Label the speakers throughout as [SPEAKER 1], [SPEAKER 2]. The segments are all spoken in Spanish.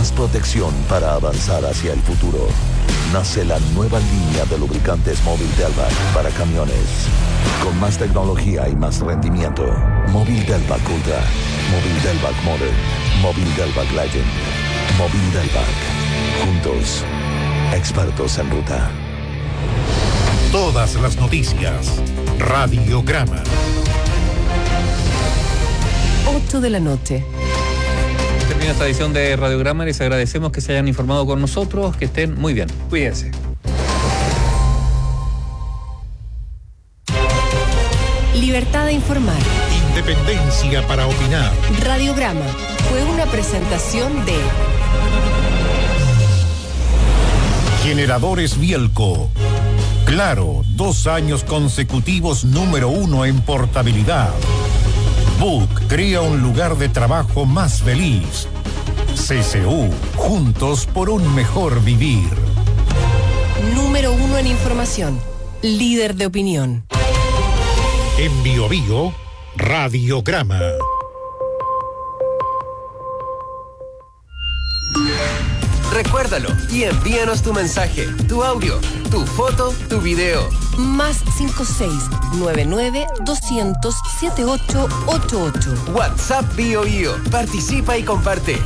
[SPEAKER 1] más protección para avanzar hacia el futuro. Nace la nueva línea de lubricantes Móvil Delvac para camiones. Con más tecnología y más rendimiento. Móvil Delvac Ultra, Móvil Delvac Modern, Móvil Delvac Legend, Móvil Delvac. Juntos, expertos en ruta.
[SPEAKER 2] Todas las noticias. Radiograma.
[SPEAKER 3] 8 de la noche.
[SPEAKER 4] Termina esta edición de Radiograma y les agradecemos que se hayan informado con nosotros, que estén muy bien. Cuídense.
[SPEAKER 3] Libertad de informar.
[SPEAKER 2] Independencia para opinar.
[SPEAKER 3] Radiograma fue una presentación de
[SPEAKER 2] Generadores Bielco. Claro, 2 años consecutivos número 1 en portabilidad. Book crea un lugar de trabajo más feliz. CCU, juntos por un mejor vivir.
[SPEAKER 3] número 1 en información, líder de opinión.
[SPEAKER 2] En Bio Bio, Radiograma.
[SPEAKER 5] Recuérdalo y envíanos tu mensaje, tu audio, tu foto, tu video.
[SPEAKER 3] Más 56-99-200-7888.
[SPEAKER 5] WhatsApp Bio Bio. Participa y comparte.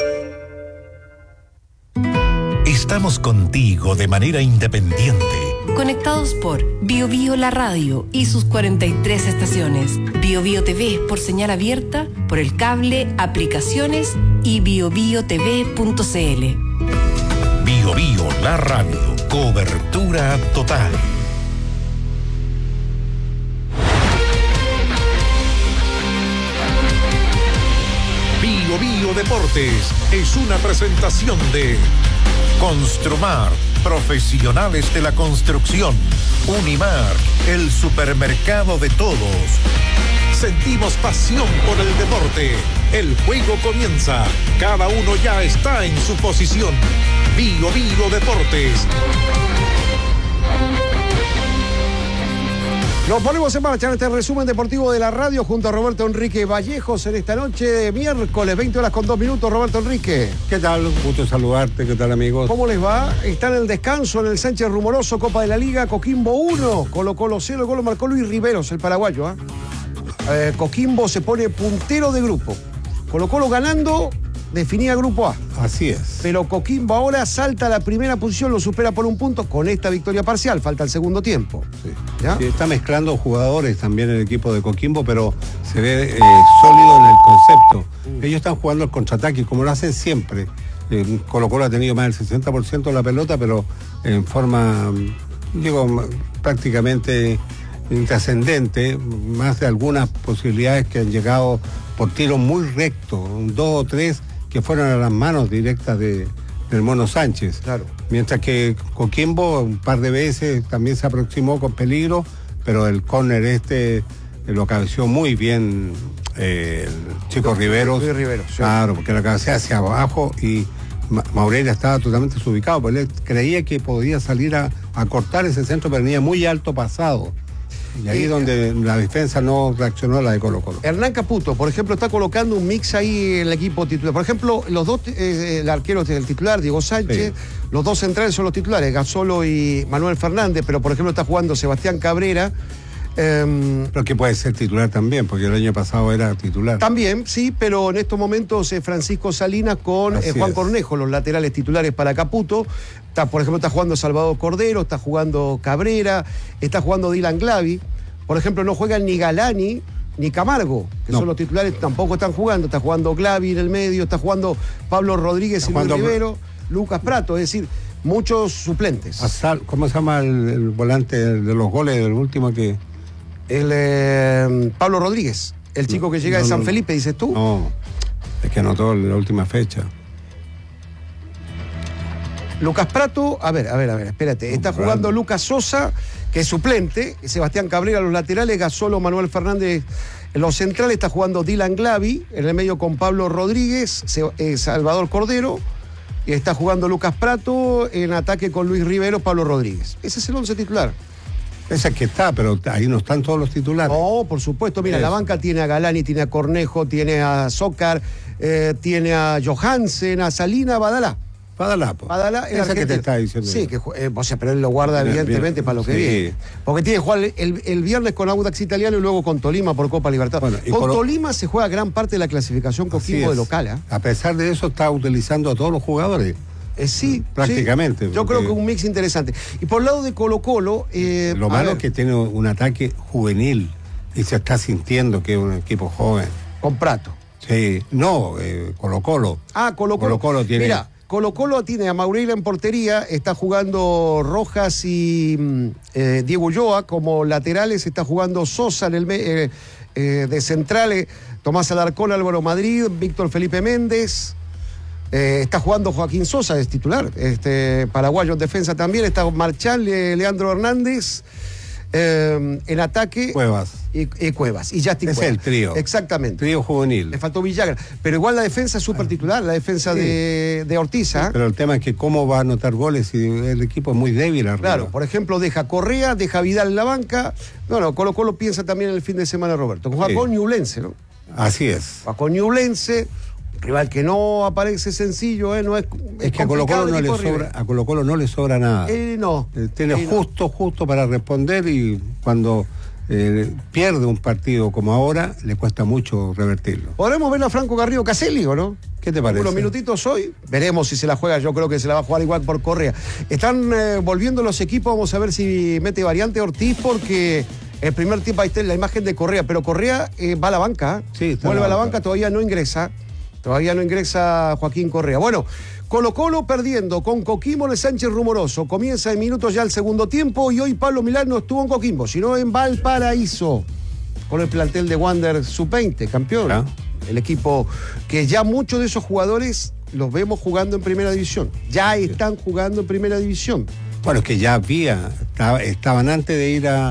[SPEAKER 2] Estamos contigo de manera independiente.
[SPEAKER 3] Conectados por Bio Bio la radio y sus 43 estaciones. Bio Bio TV por señal abierta, por el cable, aplicaciones y biobiotv.cl.
[SPEAKER 2] Bio Bio la radio. Cobertura total. Bio Bio Deportes es una presentación de Construmar, profesionales de la construcción. Unimar, el supermercado de todos. Sentimos pasión por el deporte. El juego comienza. Cada uno ya está en su posición. Bio Bio Deportes.
[SPEAKER 6] Nos ponemos en marcha en este resumen deportivo de la radio junto a Roberto Enrique Vallejos en esta noche de miércoles, 20:02. Roberto Enrique.
[SPEAKER 7] ¿Qué tal? Un gusto saludarte. ¿Qué tal, amigos?
[SPEAKER 6] ¿Cómo les va? Está en el descanso en el Sánchez Rumoroso, Copa de la Liga, Coquimbo 1, Colo-Colo 0, el gol lo marcó Luis Riveros, el paraguayo. Coquimbo se pone puntero de grupo. Colo-Colo ganando, definía grupo A.
[SPEAKER 7] Así es.
[SPEAKER 6] Pero Coquimbo ahora salta a la primera posición, lo supera por un punto con esta victoria parcial, falta el segundo tiempo.
[SPEAKER 7] Sí.
[SPEAKER 6] ¿Ya?
[SPEAKER 7] Sí, está mezclando jugadores también el equipo de Coquimbo, pero se ve sólido en el concepto. Ellos están jugando el contraataque, como lo hacen siempre. Colo-Colo ha tenido más del 60% de la pelota, pero en forma, prácticamente intrascendente, más de algunas posibilidades que han llegado por tiros muy rectos, 2 o 3 que fueron a las manos directas del Mono Sánchez.
[SPEAKER 6] Claro.
[SPEAKER 7] Mientras que Coquimbo un par de veces también se aproximó con peligro, pero el córner lo cabeció muy bien el chico Riveros.
[SPEAKER 6] Luis Riveros, sí.
[SPEAKER 7] Claro, porque lo cabecea hacia abajo y Maurelia estaba totalmente desubicado, porque él creía que podía salir a cortar ese centro, pero venía muy alto pasado. Y ahí es donde la defensa no reaccionó a la de Colo-Colo.
[SPEAKER 6] Hernán Caputo, por ejemplo, está colocando un mix ahí en el equipo titular. Por ejemplo, los dos, el arquero del titular, Diego Sánchez, sí. Los dos centrales son los titulares, Gasolo y Manuel Fernández, pero por ejemplo está jugando Sebastián Cabrera.
[SPEAKER 7] Pero que puede ser titular también, porque el año pasado era titular.
[SPEAKER 6] También, sí, pero en estos momentos Francisco Salinas con Juan Cornejo, los laterales titulares para Caputo. Por ejemplo, está jugando Salvador Cordero, está jugando Cabrera, está jugando Dylan Glavi. Por ejemplo, no juegan ni Galani ni Camargo, que son los titulares, tampoco están jugando. Está jugando Glavi en el medio, está jugando Pablo Rodríguez y Luis Rivero, Lucas Prato, es decir, muchos suplentes.
[SPEAKER 7] ¿Cómo se llama el volante de los goles del último que...?
[SPEAKER 6] Pablo Rodríguez, el chico que llega de San Felipe, dices tú.
[SPEAKER 7] No, es que anotó la última fecha.
[SPEAKER 6] Lucas Prato, a ver, espérate. Está jugando Lucas Sosa, que es suplente, Sebastián Cabrera los laterales, Gasolo, Manuel Fernández en los centrales, está jugando Dylan Glavi, en el medio con Pablo Rodríguez, Salvador Cordero, y está jugando Lucas Prato, en ataque con Luis Rivero, Pablo Rodríguez. Ese es el 11 titular.
[SPEAKER 7] Esa es que está, pero ahí no están todos los titulares.
[SPEAKER 6] No, por supuesto. Mira, la banca tiene a Galani, tiene a Cornejo, tiene a Zócar, tiene a Johansen, a Salina, a Badalá. Badalá, el
[SPEAKER 7] esa que te está diciendo.
[SPEAKER 6] Sí, o sea, pero él lo guarda evidentemente para lo que viene. Porque tiene que jugar el viernes con Audax Italiano y luego con Tolima por Copa Libertadores. Bueno, con Tolima se juega gran parte de la clasificación Coquimbo de local.
[SPEAKER 7] A pesar de eso, está utilizando a todos los jugadores.
[SPEAKER 6] Sí,
[SPEAKER 7] prácticamente.
[SPEAKER 6] Sí. Yo creo que es un mix interesante. Y por el lado de Colo-Colo...
[SPEAKER 7] lo malo es que tiene un ataque juvenil y se está sintiendo que es un equipo joven.
[SPEAKER 6] Con Prato.
[SPEAKER 7] Sí, no, Colo-Colo.
[SPEAKER 6] Colo-Colo
[SPEAKER 7] tiene...
[SPEAKER 6] Mira, Colo-Colo tiene a Maureira en portería, está jugando Rojas y Diego Ulloa como laterales, está jugando Sosa en el de centrales, Tomás Alarcón, Álvaro Madrid, Víctor Felipe Méndez... está jugando Joaquín Sosa, es titular, paraguayo en defensa también, está Marchal, Leandro Hernández, en ataque
[SPEAKER 7] Cuevas
[SPEAKER 6] y Cuevas y Justin Cuevas.
[SPEAKER 7] Es el trío.
[SPEAKER 6] Exactamente.
[SPEAKER 7] Trío juvenil.
[SPEAKER 6] Le faltó Villagra, pero igual la defensa es súper titular, la defensa de Ortiz.
[SPEAKER 7] Sí, pero el tema es que cómo va a anotar goles si el equipo es muy débil arriba.
[SPEAKER 6] Claro, por ejemplo, deja Correa, deja Vidal en la banca. Bueno, Colo-Colo piensa también en el fin de semana, Roberto. Juega con Ñublense, ¿no?
[SPEAKER 7] Así es.
[SPEAKER 6] Juega con Ñublense. Rival que no aparece sencillo, no es
[SPEAKER 7] que a Colo-Colo no le sobra nada. Tiene justo para responder y cuando pierde un partido como ahora, le cuesta mucho revertirlo.
[SPEAKER 6] ¿Podremos ver a Franco Garrido Caselli o no?
[SPEAKER 7] ¿Qué te parece?
[SPEAKER 6] Unos minutitos hoy, veremos si se la juega, yo creo que se la va a jugar igual por Correa. Están volviendo los equipos, vamos a ver si mete variante Ortiz porque... El primer tiempo ahí está la imagen de Correa, pero Correa va a la banca.
[SPEAKER 7] Sí,
[SPEAKER 6] vuelve a la banca, todavía no ingresa. Todavía no ingresa Joaquín Correa. Bueno, Colo-Colo perdiendo con Coquimbo en el Sánchez Rumoroso. Comienza en minutos ya el segundo tiempo y hoy Pablo Milán no estuvo en Coquimbo, sino en Valparaíso, con el plantel de Wander Sub-20, campeón. ¿Ah? El equipo que ya muchos de esos jugadores los vemos jugando en Primera División. Ya están jugando en Primera División.
[SPEAKER 7] Bueno, es que ya estaban antes de ir a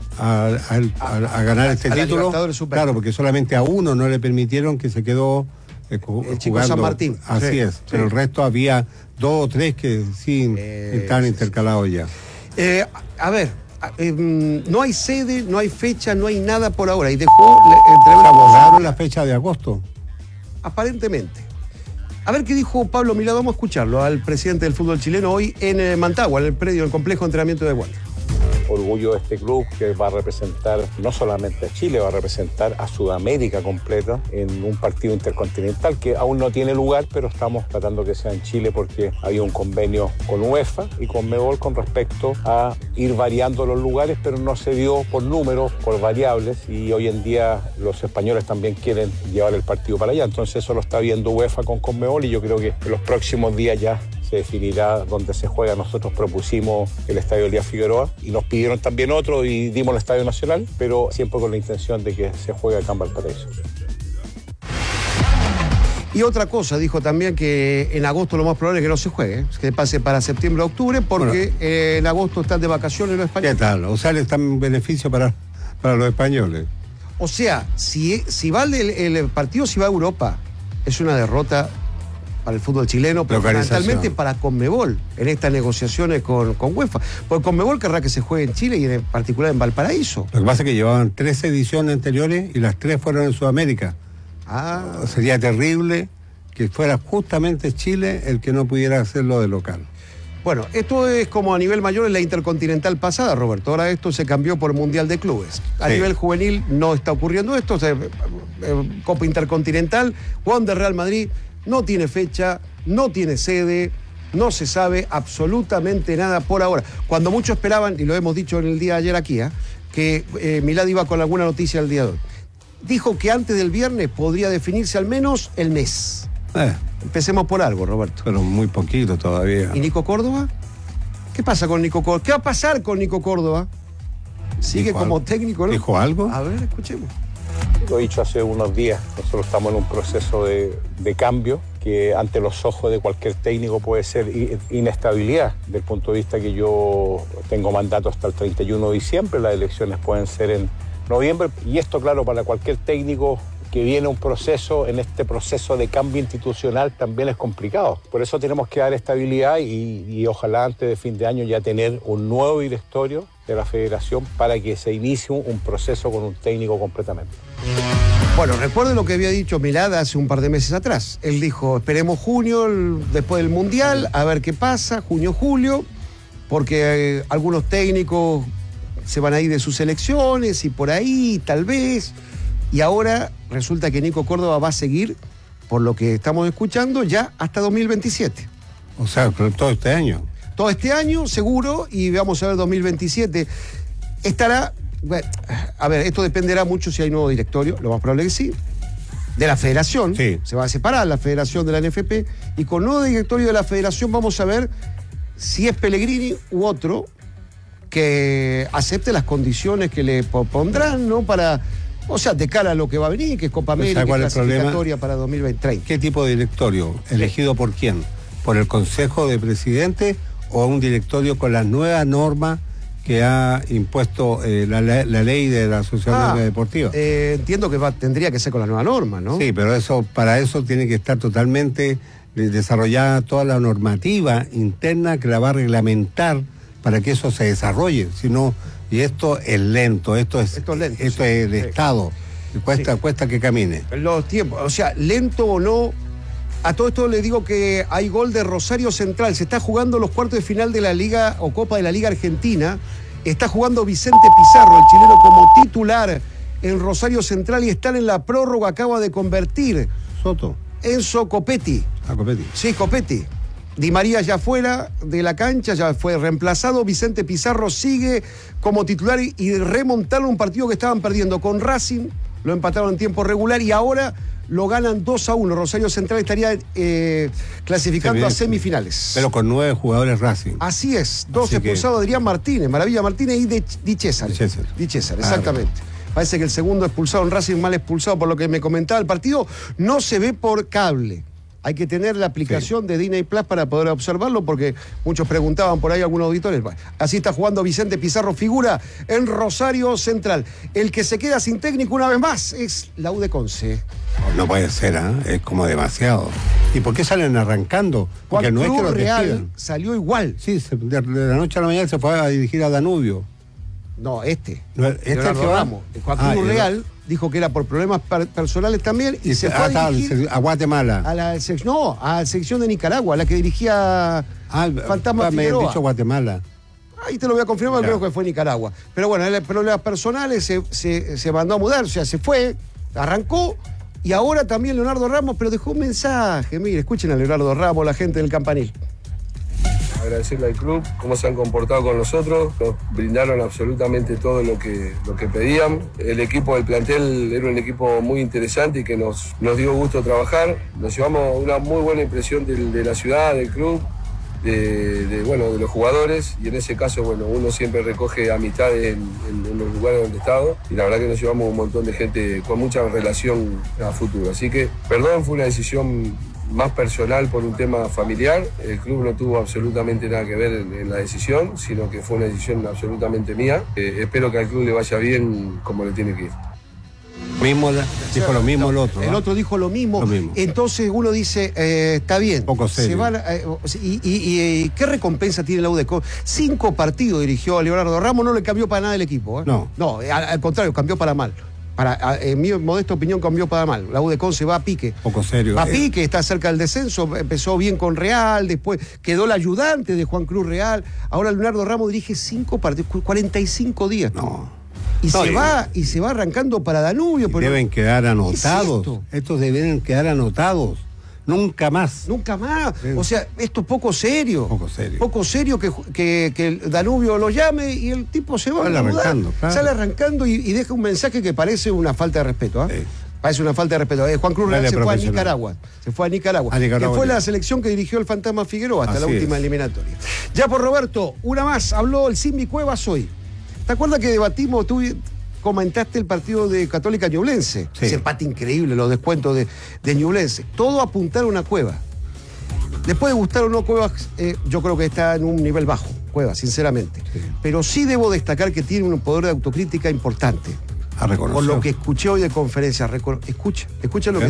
[SPEAKER 7] ganar este título. Claro, porque solamente a uno no le permitieron que se quedó
[SPEAKER 6] el chico San Martín.
[SPEAKER 7] Así es, pero el resto había 2 o 3 que sí estaban intercalados ya.
[SPEAKER 6] A ver, no hay sede, no hay fecha, no hay nada por ahora. Y dejó
[SPEAKER 7] borraron la fecha de agosto.
[SPEAKER 6] Aparentemente. A ver qué dijo Pablo Milán, vamos a escucharlo al presidente del fútbol chileno hoy en Mantagua, en el predio del complejo de entrenamiento de Wander.
[SPEAKER 8] Orgullo de este club que va a representar no solamente a Chile, va a representar a Sudamérica completa en un partido intercontinental que aún no tiene lugar, pero estamos tratando que sea en Chile porque hay un convenio con UEFA y con Conmebol con respecto a ir variando los lugares, pero no se dio por números, por variables, y hoy en día los españoles también quieren llevar el partido para allá, entonces eso lo está viendo UEFA con Conmebol y yo creo que en los próximos días ya se definirá dónde se juega. Nosotros propusimos el Estadio Elías Figueroa y nos pidieron también otro y dimos el Estadio Nacional, pero siempre con la intención de que se juegue acá en Valparaíso.
[SPEAKER 6] Y otra cosa, dijo también que en agosto lo más probable es que no se juegue, que pase para septiembre o octubre, porque en agosto están de vacaciones los españoles.
[SPEAKER 7] ¿Qué tal? O sea, le están en beneficio para los españoles.
[SPEAKER 6] O sea, si va el partido, si va a Europa, es una derrota para el fútbol chileno, pero fundamentalmente para Conmebol en estas negociaciones con UEFA. Porque Conmebol querrá que se juegue en Chile y en particular en Valparaíso.
[SPEAKER 7] Lo que pasa es que llevaban 3 ediciones anteriores y las 3 fueron en Sudamérica. Sería terrible que fuera justamente Chile el que no pudiera hacerlo de local.
[SPEAKER 6] Bueno, esto es como a nivel mayor en la Intercontinental pasada, Roberto. Ahora esto se cambió por Mundial de Clubes. A nivel juvenil no está ocurriendo esto. Copa Intercontinental, Wander Real Madrid no tiene fecha, no tiene sede, no se sabe absolutamente nada por ahora. Cuando muchos esperaban, y lo hemos dicho en el día de ayer aquí, que Milad iba con alguna noticia el día de hoy. Dijo que antes del viernes podría definirse al menos el mes. Empecemos por algo, Roberto.
[SPEAKER 7] Pero muy poquito todavía.
[SPEAKER 6] ¿Y Nico Córdoba? ¿Qué pasa con Nico Córdoba? ¿Qué va a pasar con Nico Córdoba? ¿Sigue como técnico, no?
[SPEAKER 7] ¿Dijo algo?
[SPEAKER 6] A ver, escuchemos.
[SPEAKER 8] Lo he dicho hace unos días, nosotros estamos en un proceso de cambio que ante los ojos de cualquier técnico puede ser inestabilidad, del punto de vista que yo tengo mandato hasta el 31 de diciembre, las elecciones pueden ser en noviembre, y esto, claro, para cualquier técnico que viene un proceso, en este proceso de cambio institucional también es complicado. Por eso tenemos que dar estabilidad y ojalá antes de fin de año ya tener un nuevo directorio de la federación para que se inicie un proceso con un técnico completamente.
[SPEAKER 6] Bueno, recuerden lo que había dicho Milad hace un par de meses atrás. Él dijo, esperemos junio, después del Mundial, a ver qué pasa, junio, julio, porque algunos técnicos se van a ir de sus selecciones y por ahí, tal vez. Y ahora resulta que Nico Córdoba va a seguir, por lo que estamos escuchando, ya hasta 2027.
[SPEAKER 7] O sea, todo este año.
[SPEAKER 6] Todo este año, seguro, y vamos a ver 2027. Estará... Bueno, a ver, esto dependerá mucho si hay nuevo directorio, lo más probable que sí, de la federación,
[SPEAKER 7] sí.
[SPEAKER 6] Se va a separar la federación de la NFP, y con nuevo directorio de la federación vamos a ver si es Pellegrini u otro que acepte las condiciones que le pondrán, ¿no? Para, o sea, de cara a lo que va a venir, que es Copa América, clasificatoria para 2030.
[SPEAKER 7] ¿Qué tipo de directorio? ¿Elegido por quién? ¿Por el Consejo de Presidentes o un directorio con las nuevas normas que ha impuesto la ley de la Asociación Deportiva?
[SPEAKER 6] Entiendo que tendría que ser con la nueva norma, ¿no?
[SPEAKER 7] Sí, pero para eso tiene que estar totalmente desarrollada toda la normativa interna que la va a reglamentar para que eso se desarrolle. Y esto es lento, esto es el Estado. Cuesta que camine.
[SPEAKER 6] Los tiempos, o sea, lento o no. A todo esto le digo que hay gol de Rosario Central. Se está jugando los cuartos de final de la Liga o Copa de la Liga Argentina. Está jugando Vicente Pizarro, el chileno, como titular en Rosario Central, y están en la prórroga. Acaba de convertir
[SPEAKER 7] Soto.
[SPEAKER 6] Enzo Copetti.
[SPEAKER 7] Copetti.
[SPEAKER 6] Sí, Copetti. Di María ya fuera de la cancha, ya fue reemplazado. Vicente Pizarro sigue como titular y remontaron un partido que estaban perdiendo con Racing. Lo empataron en tiempo regular y ahora lo ganan 2-1. Rosario Central estaría clasificando a semifinales.
[SPEAKER 7] Pero con 9 jugadores Racing.
[SPEAKER 6] Así es. 2 expulsados, Adrián Martínez, Maravilla Martínez y Di César. Di César, exactamente. Parece que el segundo expulsado en Racing, mal expulsado por lo que me comentaba. El partido no se ve por cable. Hay que tener la aplicación de Disney Plus para poder observarlo, porque muchos preguntaban por ahí, algunos auditores. Bueno, así está jugando Vicente Pizarro, figura en Rosario Central. El que se queda sin técnico una vez más es la U de Conce.
[SPEAKER 7] No puede ser, es como demasiado. ¿Y por qué salen arrancando? Porque
[SPEAKER 6] Juan
[SPEAKER 7] no es que
[SPEAKER 6] Cruz
[SPEAKER 7] lo
[SPEAKER 6] Real
[SPEAKER 7] despidan.
[SPEAKER 6] salió igual.
[SPEAKER 7] Sí, de la noche a la mañana se fue a dirigir a Danubio.
[SPEAKER 6] No,
[SPEAKER 7] Leonardo
[SPEAKER 6] Ramos. Juan Cruz Real dijo que era por problemas personales también y se fue a dirigir
[SPEAKER 7] a Guatemala.
[SPEAKER 6] A la sección de Nicaragua, a la que dirigía Fantasma
[SPEAKER 7] me
[SPEAKER 6] Figueroa.
[SPEAKER 7] han dicho Guatemala.
[SPEAKER 6] Ahí te lo voy a confirmar, creo que fue Nicaragua. Pero bueno, problemas personales, se mandó a mudar, o sea, se fue, arrancó, y ahora también Leonardo Ramos, pero dejó un mensaje. Mire, escuchen a Leonardo Ramos, la gente del Campanil.
[SPEAKER 9] Agradecerle al club cómo se han comportado con nosotros, nos brindaron absolutamente todo lo que pedían. El equipo del plantel era un equipo muy interesante y que nos dio gusto trabajar. Nos llevamos una muy buena impresión de la ciudad, del club, de los jugadores, y en ese caso, uno siempre recoge amistades en los lugares donde he estado, y la verdad que nos llevamos un montón de gente con mucha relación a futuro. Así que, perdón, fue una decisión más personal por un tema familiar. El club no tuvo absolutamente nada que ver en la decisión, sino que fue una decisión absolutamente mía. Espero que al club le vaya bien como le tiene que ir.
[SPEAKER 7] Dijo lo mismo el otro.
[SPEAKER 6] El otro dijo lo mismo. Entonces uno dice, está bien.
[SPEAKER 7] Poco serio.
[SPEAKER 6] ¿Y qué recompensa tiene la U de Conce? 5 partidos dirigió a Leonardo Ramos, no le cambió para nada el equipo. No, al contrario, cambió para mal. En mi modesta opinión, cambió para mal. La U de Conce va a pique.
[SPEAKER 7] Poco serio.
[SPEAKER 6] Va a pique, está cerca del descenso. Empezó bien con Real, después quedó el ayudante de Juan Cruz Real. Ahora Leonardo Ramos dirige 5 partidos, 45 días. Y se va arrancando para Danubio.
[SPEAKER 7] Deben quedar anotados. Estos deben quedar anotados. Nunca más.
[SPEAKER 6] Nunca más. O sea, esto es poco serio. Poco serio que el Danubio lo llame y el tipo se va Sale arrancando y deja un mensaje que parece una falta de respeto. Sí. Parece una falta de respeto. Juan Cruz Real se fue a Nicaragua. Que fue la selección que dirigió el Fantasma Figueroa hasta la última eliminatoria. Ya por Roberto, una más. Habló el Simi Cuevas hoy. ¿Te acuerdas que debatimos, tú comentaste el partido de Católica Ñublense? Sí. Ese empate increíble, los descuentos de Ñublense. Todo apuntaron a Cuevas. Después de gustar o no Cuevas, yo creo que está en un nivel bajo, Cuevas, sinceramente. Sí. Pero sí debo destacar que tiene un poder de autocrítica importante.
[SPEAKER 7] A reconocer.
[SPEAKER 6] Por lo que escuché hoy de conferencia. Escucha lo que dijo.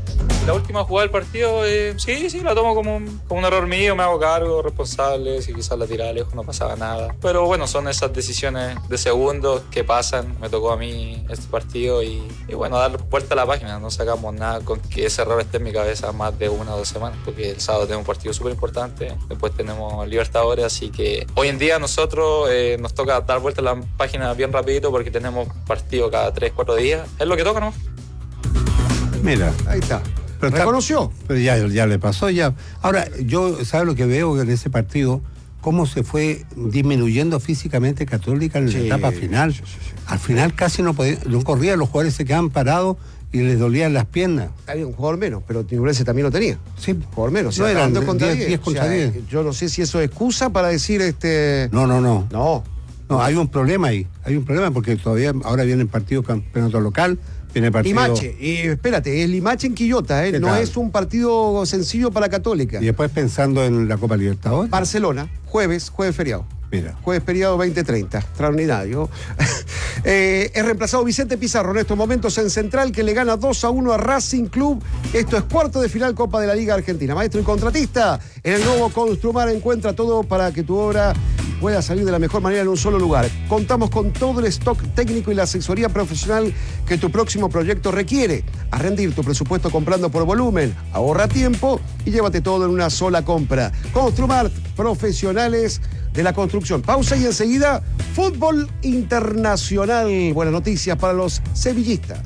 [SPEAKER 10] La última jugada del partido, sí, la tomo como un error mío, me hago cargo, responsable, si quizás la tiraba lejos no pasaba nada. Pero bueno, son esas decisiones de segundos que pasan, me tocó a mí este partido y bueno, dar vuelta a la página, no sacamos nada con que ese error esté en mi cabeza más de 1 o 2 semanas, porque el sábado tenemos un partido súper importante, después tenemos Libertadores, así que hoy en día nosotros nos toca dar vuelta a la página bien rapidito porque tenemos partido cada 3-4 días, es lo que toca, ¿no?
[SPEAKER 7] Mira,
[SPEAKER 6] ahí está.
[SPEAKER 7] Pero
[SPEAKER 6] ¿reconoció?
[SPEAKER 7] Pero ya le pasó ya. Ahora, yo, ¿sabes lo que veo en ese partido? Cómo se fue disminuyendo físicamente Católica en la etapa final. Sí. Al final casi no corría, los jugadores se quedaban parados y les dolían las piernas.
[SPEAKER 6] Había un jugador menos, pero Ñublense también lo tenía.
[SPEAKER 7] Sí.
[SPEAKER 6] Un jugador menos.
[SPEAKER 7] No, eran 10 contra 10.
[SPEAKER 6] Yo no sé si eso es excusa para decir
[SPEAKER 7] No, hay un problema ahí. Hay un problema porque todavía ahora viene el partido campeonato local.
[SPEAKER 6] Limache, y espérate, es Limache en Quillota, no es un partido sencillo para Católica.
[SPEAKER 7] Y después pensando en la Copa Libertadores.
[SPEAKER 6] Barcelona, jueves feriado.
[SPEAKER 7] Mira.
[SPEAKER 6] Jueves feriado 20:30, extraordinario. Es reemplazado Vicente Pizarro en estos momentos en Central, que le gana 2-1 a Racing Club. Esto es cuarto de final Copa de la Liga Argentina. Maestro y contratista, en el nuevo Construmar encuentra todo para que tu obra pueda salir de la mejor manera en un solo lugar. Contamos con todo el stock técnico y la asesoría profesional que tu próximo proyecto requiere. A rendir tu presupuesto comprando por volumen, ahorra tiempo y llévate todo en una sola compra. Construmart, profesionales de la construcción. Pausa y enseguida, fútbol internacional. Buenas noticias para los sevillistas.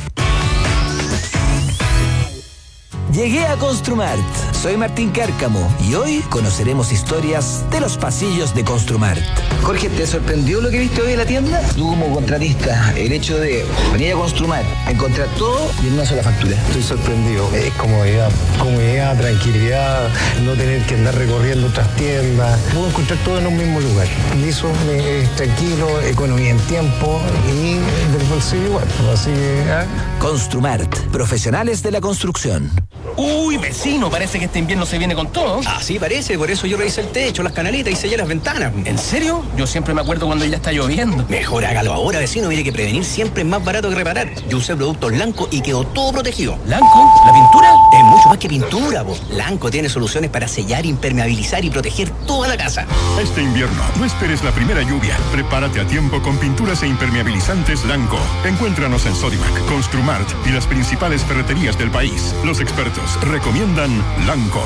[SPEAKER 11] Llegué a Construmart. Soy Martín Cárcamo y hoy conoceremos historias de los pasillos de Construmart.
[SPEAKER 12] Jorge, ¿te sorprendió lo que viste hoy en la tienda? Tú como contratista, el hecho de venir a Construmart, encontrar todo y en una sola factura.
[SPEAKER 13] Estoy sorprendido. Es comodidad, tranquilidad, no tener que andar recorriendo otras tiendas. Puedo encontrar todo en un mismo lugar. Y eso es tranquilo, economía en tiempo y del bolsillo igual. Así que...
[SPEAKER 11] Construmart, profesionales de la construcción.
[SPEAKER 14] Uy, vecino, parece que este invierno se viene con todo.
[SPEAKER 12] Así parece, por eso yo revisé el techo, las canaletas y sellé las ventanas.
[SPEAKER 14] ¿En serio? Yo siempre me acuerdo cuando ya está lloviendo.
[SPEAKER 12] Mejor hágalo ahora, vecino, mire que prevenir siempre es más barato que reparar. Yo usé productos Lanco y quedó todo protegido.
[SPEAKER 14] ¿Lanco? ¿La pintura?
[SPEAKER 12] Es mucho más que pintura, vos. Lanco tiene soluciones para sellar, impermeabilizar y proteger toda la casa.
[SPEAKER 15] Este invierno, no esperes la primera lluvia. Prepárate a tiempo con pinturas e impermeabilizantes Lanco. Encuéntranos en Sodimac, Construmart y las principales ferreterías del país. Los expertos recomiendan Lanco.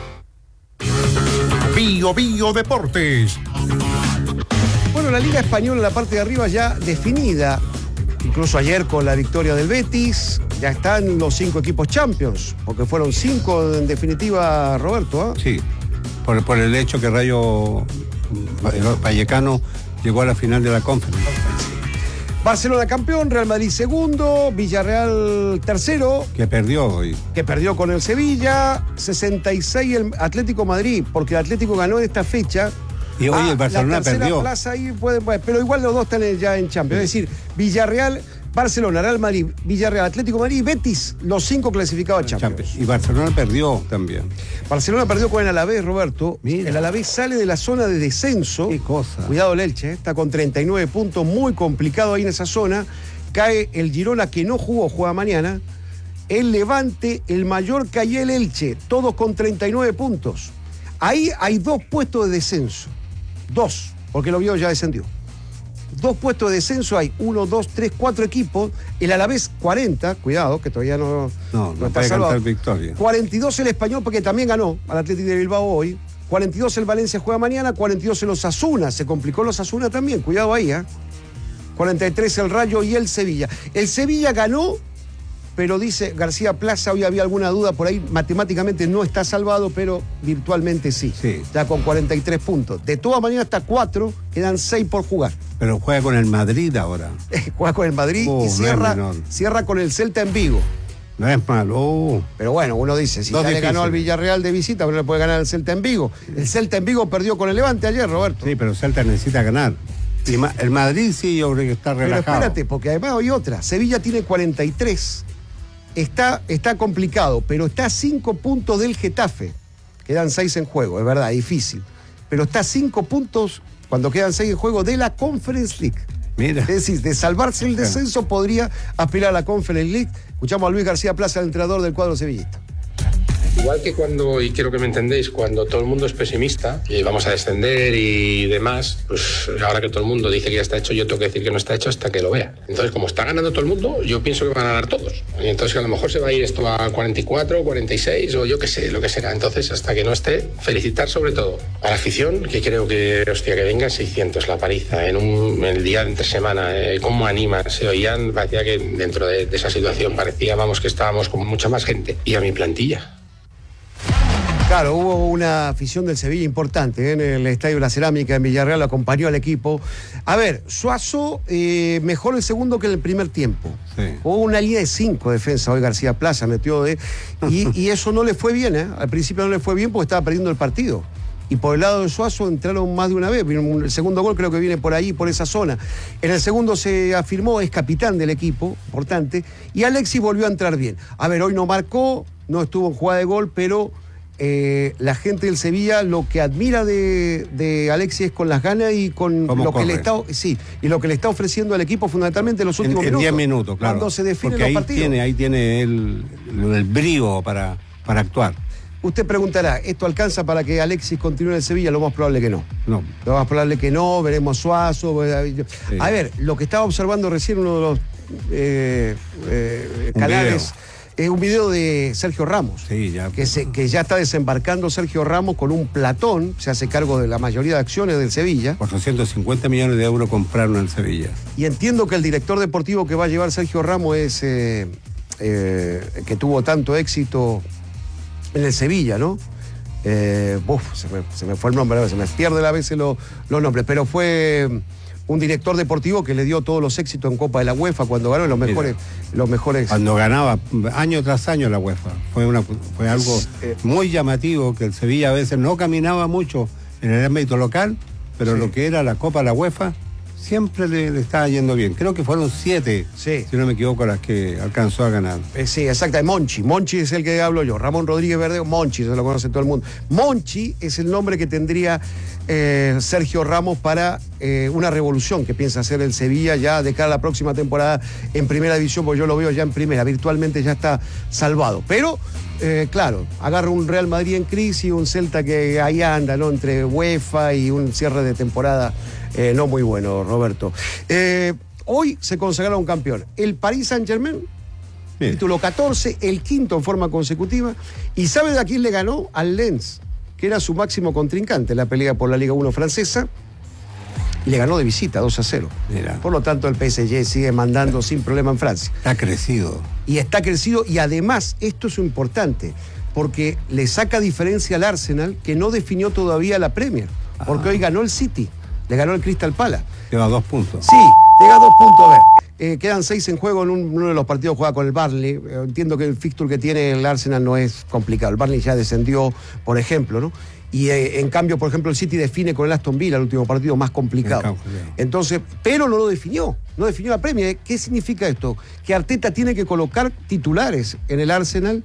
[SPEAKER 2] Bio Deportes.
[SPEAKER 6] Bueno, la Liga Española en la parte de arriba ya definida. Incluso ayer con la victoria del Betis, ya están los 5 equipos Champions, porque fueron 5 en definitiva, Roberto.
[SPEAKER 7] Sí, por el hecho que Rayo Vallecano llegó a la final de la Conference.
[SPEAKER 6] Barcelona campeón, Real Madrid segundo, Villarreal tercero.
[SPEAKER 7] Que perdió hoy.
[SPEAKER 6] Que perdió con el Sevilla, 66 el Atlético Madrid, porque el Atlético ganó en esta fecha.
[SPEAKER 7] Y hoy el Barcelona
[SPEAKER 6] la tercera
[SPEAKER 7] perdió.
[SPEAKER 6] Plaza ahí pero igual los dos están ya en Champions. Es decir, Villarreal, Barcelona, Real Madrid, Villarreal, Atlético Madrid y Betis, los 5 clasificados a Champions.
[SPEAKER 7] Y Barcelona perdió también.
[SPEAKER 6] Barcelona perdió con el Alavés, Roberto. Mira. El Alavés sale de la zona de descenso.
[SPEAKER 7] Qué cosa.
[SPEAKER 6] Cuidado el Elche, está con 39 puntos, muy complicado ahí en esa zona. Cae el Girona, que no juega mañana. El Levante, el Mallorca y el Elche, todos con 39 puntos. Ahí hay 2 puestos de descenso. 2, porque el Oviedo ya descendió. 2 puestos de descenso hay, 1, 2, 3, 4 equipos. El Alavés 40, cuidado, que todavía no está salvado.
[SPEAKER 7] Victoria.
[SPEAKER 6] 42 el Español, porque también ganó al Atlético de Bilbao hoy. 42 el Valencia juega mañana, 42 el Osasuna, se complicó el Osasuna también, cuidado ahí, 43 el Rayo y el Sevilla. El Sevilla ganó, pero dice García Plaza, hoy había alguna duda por ahí, matemáticamente no está salvado, pero virtualmente sí. Ya con 43 puntos. De todas maneras está 4, quedan 6 por jugar.
[SPEAKER 7] Pero juega con el Madrid ahora.
[SPEAKER 6] Juega con el Madrid y cierra con el Celta en Vigo.
[SPEAKER 7] No es malo.
[SPEAKER 6] Pero bueno, uno dice, si ya le ganó al Villarreal de visita, no le puede ganar al Celta en Vigo. El Celta en Vigo perdió con el Levante ayer, Roberto.
[SPEAKER 7] Sí, pero el Celta necesita ganar. Y el Madrid sí, yo creo que está relajado.
[SPEAKER 6] Pero espérate, porque además hay otra. Sevilla tiene 43. Está complicado, pero está a 5 puntos del Getafe. Quedan 6 en juego, es verdad, difícil. Pero está a 5 puntos, cuando quedan 6 en juego, de la Conference League.
[SPEAKER 7] Mira.
[SPEAKER 6] Es decir, de salvarse el descenso podría aspirar a la Conference League. Escuchamos a Luis García Plaza, el entrenador del cuadro sevillista.
[SPEAKER 16] Igual que cuando, y quiero que me entendéis, cuando todo el mundo es pesimista y vamos a descender y demás, pues ahora que todo el mundo dice que ya está hecho, yo tengo que decir que no está hecho hasta que lo vea. Entonces, como está ganando todo el mundo, yo pienso que van a ganar todos. Y entonces a lo mejor se va a ir esto a 44, 46 o yo qué sé, lo que será. Entonces, hasta que no esté, felicitar sobre todo a la afición, que creo que, hostia, que venga 600 la paliza en el día de entre semana, cómo animan, se oían, parecía que dentro de esa situación parecía, vamos, que estábamos con mucha más gente. Y a mi plantilla.
[SPEAKER 6] Claro, hubo una afición del Sevilla importante en el Estadio La Cerámica en Villarreal, lo acompañó al equipo. A ver, Suazo mejor el segundo que en el primer tiempo. Sí. Hubo una línea de 5 defensa, hoy García Plaza metió y eso no le fue bien, al principio no le fue bien porque estaba perdiendo el partido. Y por el lado de Suazo entraron más de una vez. El segundo gol creo que viene por ahí, por esa zona. En el segundo se afirmó, es capitán del equipo, importante, y Alexis volvió a entrar bien. A ver, hoy no marcó, no estuvo en jugada de gol, pero la gente del Sevilla lo que admira de Alexis es con las ganas y con lo que le está, y lo que le está ofreciendo al equipo fundamentalmente en los últimos minutos. En
[SPEAKER 7] 10 minutos, claro.
[SPEAKER 6] Cuando se definen los partidos.
[SPEAKER 7] Ahí tiene el brío para actuar.
[SPEAKER 6] Usted preguntará, ¿esto alcanza para que Alexis continúe en el Sevilla? Lo más probable que no. Lo más probable que no, veremos Suazo. Sí. A ver, lo que estaba observando recién uno de los canales... Es un video de Sergio Ramos, que ya está desembarcando Sergio Ramos con un platón, se hace cargo de la mayoría de acciones del Sevilla.
[SPEAKER 7] 450 millones de euros compraron en Sevilla.
[SPEAKER 6] Y entiendo que el director deportivo que va a llevar Sergio Ramos es que tuvo tanto éxito en el Sevilla, ¿no? Se me fue el nombre, se me pierde a veces los nombres, pero fue... un director deportivo que le dio todos los éxitos en Copa de la UEFA cuando ganó los mejores.
[SPEAKER 7] Cuando ganaba año tras año la UEFA. Fue algo muy llamativo, que el Sevilla a veces no caminaba mucho en el ámbito local, pero lo que era la Copa de la UEFA siempre le estaba yendo bien. Creo que fueron 7, si no me equivoco, las que alcanzó a ganar.
[SPEAKER 6] Sí, exacto. Monchi es el que hablo yo. Ramón Rodríguez Verdeo, Monchi, se lo conoce todo el mundo. Monchi es el nombre que tendría Sergio Ramos para una revolución que piensa hacer el Sevilla ya de cara a la próxima temporada en primera división, porque yo lo veo ya en primera, virtualmente ya está salvado. Pero, claro, agarra un Real Madrid en crisis, un Celta que ahí anda, ¿no? Entre UEFA y un cierre de temporada no muy bueno, Roberto. Hoy se consagró un campeón. El Paris Saint-Germain, título 14, el quinto en forma consecutiva. ¿Y sabe de a quién le ganó? Al Lens, que era su máximo contrincante en la pelea por la Liga 1 francesa, y le ganó de visita 2-0. Mira. Por lo tanto, el PSG sigue mandando sin problema en Francia.
[SPEAKER 7] Está crecido.
[SPEAKER 6] Y además, esto es importante, porque le saca diferencia al Arsenal, que no definió todavía la Premier, porque hoy ganó el City, le ganó el Crystal Palace.
[SPEAKER 7] Lleva 2 puntos.
[SPEAKER 6] Sí, llega 2 puntos. A ver, quedan 6 en juego, en uno de los partidos juega con el Burnley. Entiendo que el fixture que tiene el Arsenal no es complicado. El Burnley ya descendió, por ejemplo, ¿no? Y en cambio, por ejemplo, el City define con el Aston Villa el último partido más complicado. Entonces, pero no lo definió la Premier. ¿Qué significa esto? Que Arteta tiene que colocar titulares en el Arsenal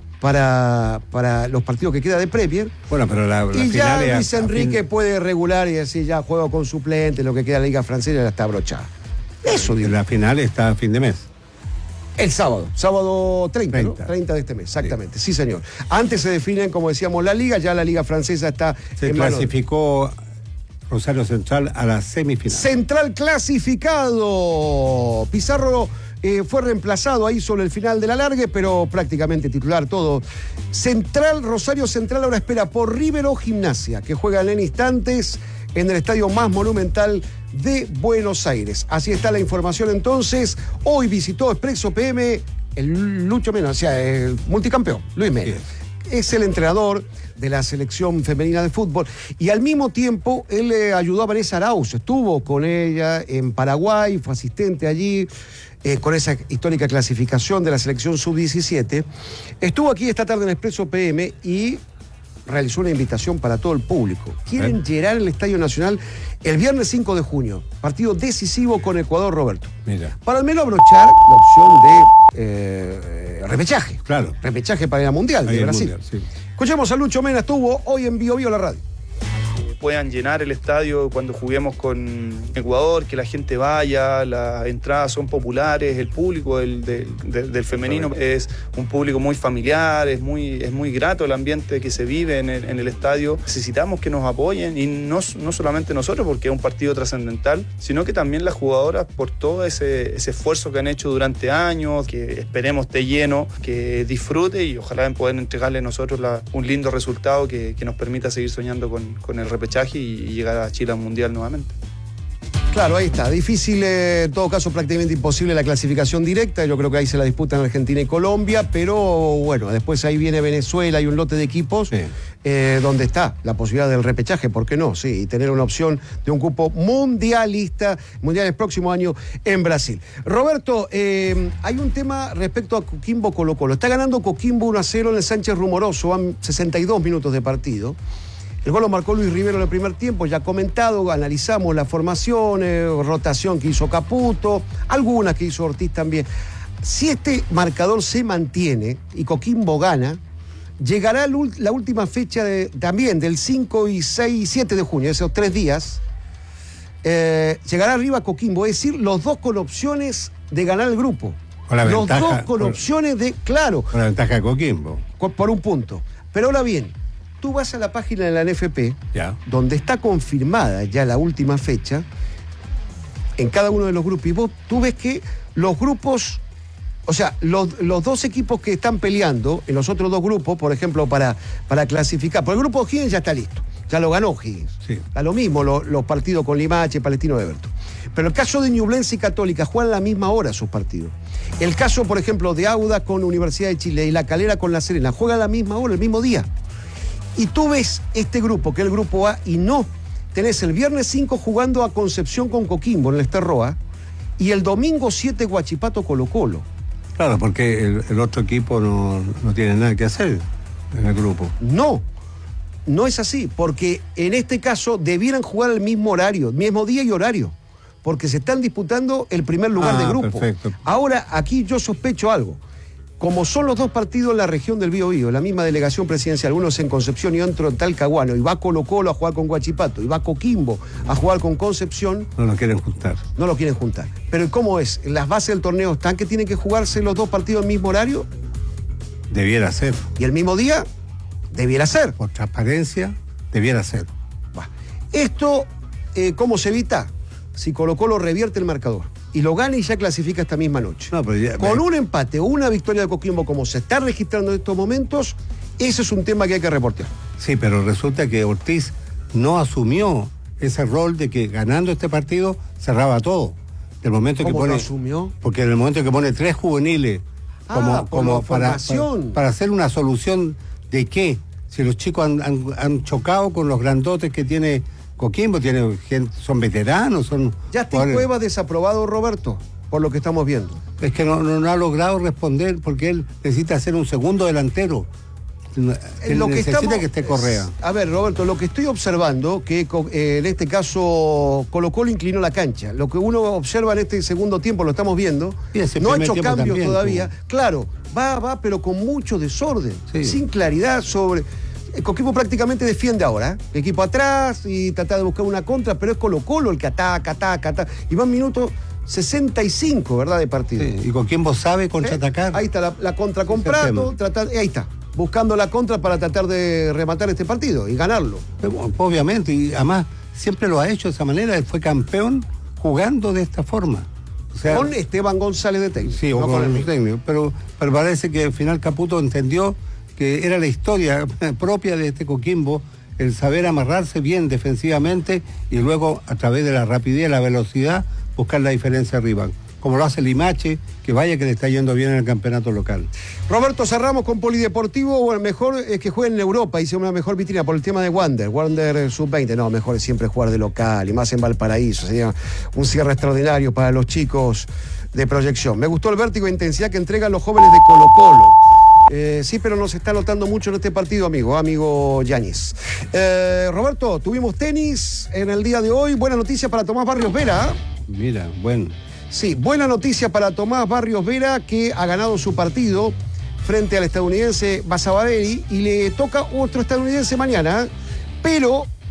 [SPEAKER 6] para los partidos que queda de Premier.
[SPEAKER 7] Bueno, pero la
[SPEAKER 6] y ya Luis Enrique puede regular y decir, ya juego con suplente, lo que queda de la Liga Francesa ya está abrochada. Eso, digo.
[SPEAKER 7] La final está a fin de mes.
[SPEAKER 6] El sábado 30, ¿no? 30 de este mes, exactamente. Sí, señor. Antes se definen, como decíamos, la Liga, ya la Liga Francesa está
[SPEAKER 7] Se clasificó Rosario Central a la semifinal.
[SPEAKER 6] Central clasificado. Pizarro fue reemplazado ahí sobre el final del alargue, pero prácticamente titular todo. Rosario Central ahora espera por River o Gimnasia, que juegan en instantes en el estadio más monumental de Buenos Aires. Así está la información entonces. Hoy visitó Expreso PM el Lucho Mena, o sea, el multicampeón, Luis Mena. Es el entrenador de la selección femenina de fútbol y al mismo tiempo él le ayudó a Vanessa Arauz, estuvo con ella en Paraguay, fue asistente allí con esa histórica clasificación de la selección sub-17. Estuvo aquí esta tarde en Expreso PM y realizó una invitación para todo el público. Quieren llenar el Estadio Nacional el viernes 5 de junio, partido decisivo con Ecuador, Roberto.
[SPEAKER 7] Mira.
[SPEAKER 6] Para al menos abrochar la opción de repechaje.
[SPEAKER 7] Claro.
[SPEAKER 6] Repechaje para la Mundial de Brasil.
[SPEAKER 7] Mundial, sí.
[SPEAKER 6] Escuchemos a Lucho Mena, estuvo hoy en Bio Bio la radio.
[SPEAKER 17] puedan llenar el estadio cuando juguemos con Ecuador, que la gente vaya, las entradas son populares, el público del femenino es un público muy familiar, es muy grato el ambiente que se vive en el estadio. Necesitamos que nos apoyen, y no solamente nosotros, porque es un partido trascendental, sino que también las jugadoras por todo ese esfuerzo que han hecho durante años, que esperemos esté lleno, que disfrute y ojalá poder entregarle nosotros un lindo resultado que nos permita seguir soñando con el repechaje y llegar a Chile al Mundial nuevamente.
[SPEAKER 6] Claro, ahí está. Difícil, en todo caso prácticamente imposible la clasificación directa. Yo creo que ahí se la disputan Argentina y Colombia, pero bueno, después ahí viene Venezuela y un lote de equipos donde está la posibilidad del repechaje, ¿por qué no? Sí, y tener una opción de un cupo mundialista, mundial el próximo año en Brasil. Roberto, hay un tema respecto a Coquimbo Colo-Colo. Está ganando Coquimbo 1-0 en el Sánchez Rumoroso, van 62 minutos de partido. El gol lo marcó Luis Rivero en el primer tiempo, ya comentado, analizamos las formaciones, rotación que hizo Caputo, algunas que hizo Ortiz también. Si este marcador se mantiene y Coquimbo gana, llegará la última fecha también del 5 y 6 y 7 de junio, esos 3 días, llegará arriba Coquimbo, es decir, los dos con opciones de ganar el grupo. Los dos con opciones de, claro.
[SPEAKER 7] Con la ventaja de Coquimbo.
[SPEAKER 6] Por un punto. Pero ahora bien, tú vas a la página de la NFP, donde está confirmada ya la última fecha, en cada uno de los grupos, y tú ves que los grupos, o sea, los dos equipos que están peleando en los otros dos grupos, por ejemplo, para clasificar, por el grupo O'Higgins ya está listo, ya lo ganó O'Higgins. Sí. A lo mismo los partidos con Limache, Palestino de Everton. Pero el caso de Ñublense y Católica juegan a la misma hora sus partidos. El caso, por ejemplo, de Audax con Universidad de Chile y La Calera con La Serena, juegan a la misma hora, el mismo día. Y tú ves este grupo, que es el grupo A, y no. Tenés el viernes 5 jugando a Concepción con Coquimbo en el Esterroa y el domingo 7 Huachipato Colo-Colo.
[SPEAKER 7] Claro, porque el otro equipo no tiene nada que hacer en el grupo.
[SPEAKER 6] No es así, porque en este caso debieran jugar el mismo horario, mismo día y horario, porque se están disputando el primer lugar de grupo.
[SPEAKER 7] Perfecto.
[SPEAKER 6] Ahora, aquí yo sospecho algo. Como son los dos partidos en la región del Biobío, la misma delegación presidencial, uno es en Concepción y otro en Talcahuano, y va Colo-Colo a jugar con Huachipato, y va Coquimbo a jugar con Concepción.
[SPEAKER 7] No lo quieren juntar.
[SPEAKER 6] No lo quieren juntar. Pero ¿cómo es? ¿Las bases del torneo están que tienen que jugarse los dos partidos al mismo horario?
[SPEAKER 7] Debiera ser.
[SPEAKER 6] ¿Y el mismo día? Debiera ser.
[SPEAKER 7] Por transparencia, debiera ser.
[SPEAKER 6] Esto, ¿cómo se evita? Si Colo-Colo revierte el marcador y lo gana y ya clasifica esta misma noche. Con un empate o una victoria de Coquimbo, como se está registrando en estos momentos, ese es un tema que hay que reportear.
[SPEAKER 7] Sí, pero resulta que Ortiz no asumió ese rol de que ganando este partido cerraba todo. Del momento
[SPEAKER 6] ¿Cómo
[SPEAKER 7] que pone,
[SPEAKER 6] lo asumió?
[SPEAKER 7] Porque en el momento que pone 3 juveniles como para hacer una solución de qué, si los chicos han chocado con los grandotes que tiene Coquimbo, son veteranos, son...
[SPEAKER 6] Ya está Cueva desaprobado, Roberto, por lo que estamos viendo.
[SPEAKER 7] Es que no ha logrado responder porque él necesita ser un segundo delantero. Necesita que esté Correa.
[SPEAKER 6] A ver, Roberto, lo que estoy observando, que en este caso Colo-Colo inclinó la cancha. Lo que uno observa en este segundo tiempo, lo estamos viendo, no ha hecho cambios también, todavía. Claro, va, pero con mucho desorden, sin claridad sobre... Coquimbo prácticamente defiende ahora, equipo atrás y trata de buscar una contra, pero es Colo-Colo el que ataca. Y va en minuto 65, ¿verdad?, de partido.
[SPEAKER 7] Sí, y Coquimbo sabe contraatacar.
[SPEAKER 6] Ahí está la contra con Prato, ahí está, buscando la contra para tratar de rematar este partido y ganarlo.
[SPEAKER 7] Obviamente, y además siempre lo ha hecho de esa manera, fue campeón jugando de esta forma.
[SPEAKER 6] O sea, con Esteban González de técnico.
[SPEAKER 7] Sí, no con el técnico, pero parece que al final Caputo entendió que era la historia propia de este Coquimbo, el saber amarrarse bien defensivamente y luego a través de la rapidez y la velocidad buscar la diferencia arriba, como lo hace Limache, que vaya que le está yendo bien en el campeonato local.
[SPEAKER 6] Roberto, cerramos con Polideportivo, o el mejor es que jueguen en Europa, hice una mejor vitrina por el tema de Wander Sub-20, no, mejor es siempre jugar de local, y más en Valparaíso, sería un cierre extraordinario para los chicos de proyección. Me gustó el vértigo e intensidad que entregan los jóvenes de Colo-Colo. Sí, pero nos está notando mucho en este partido, amigo Yáñez. Roberto, tuvimos tenis en el día de hoy. Buena noticia para Tomás Barrios Vera.
[SPEAKER 7] Mira, bueno.
[SPEAKER 6] Sí, buena noticia para Tomás Barrios Vera, que ha ganado su partido frente al estadounidense Basabadelli y le toca otro estadounidense mañana. Pero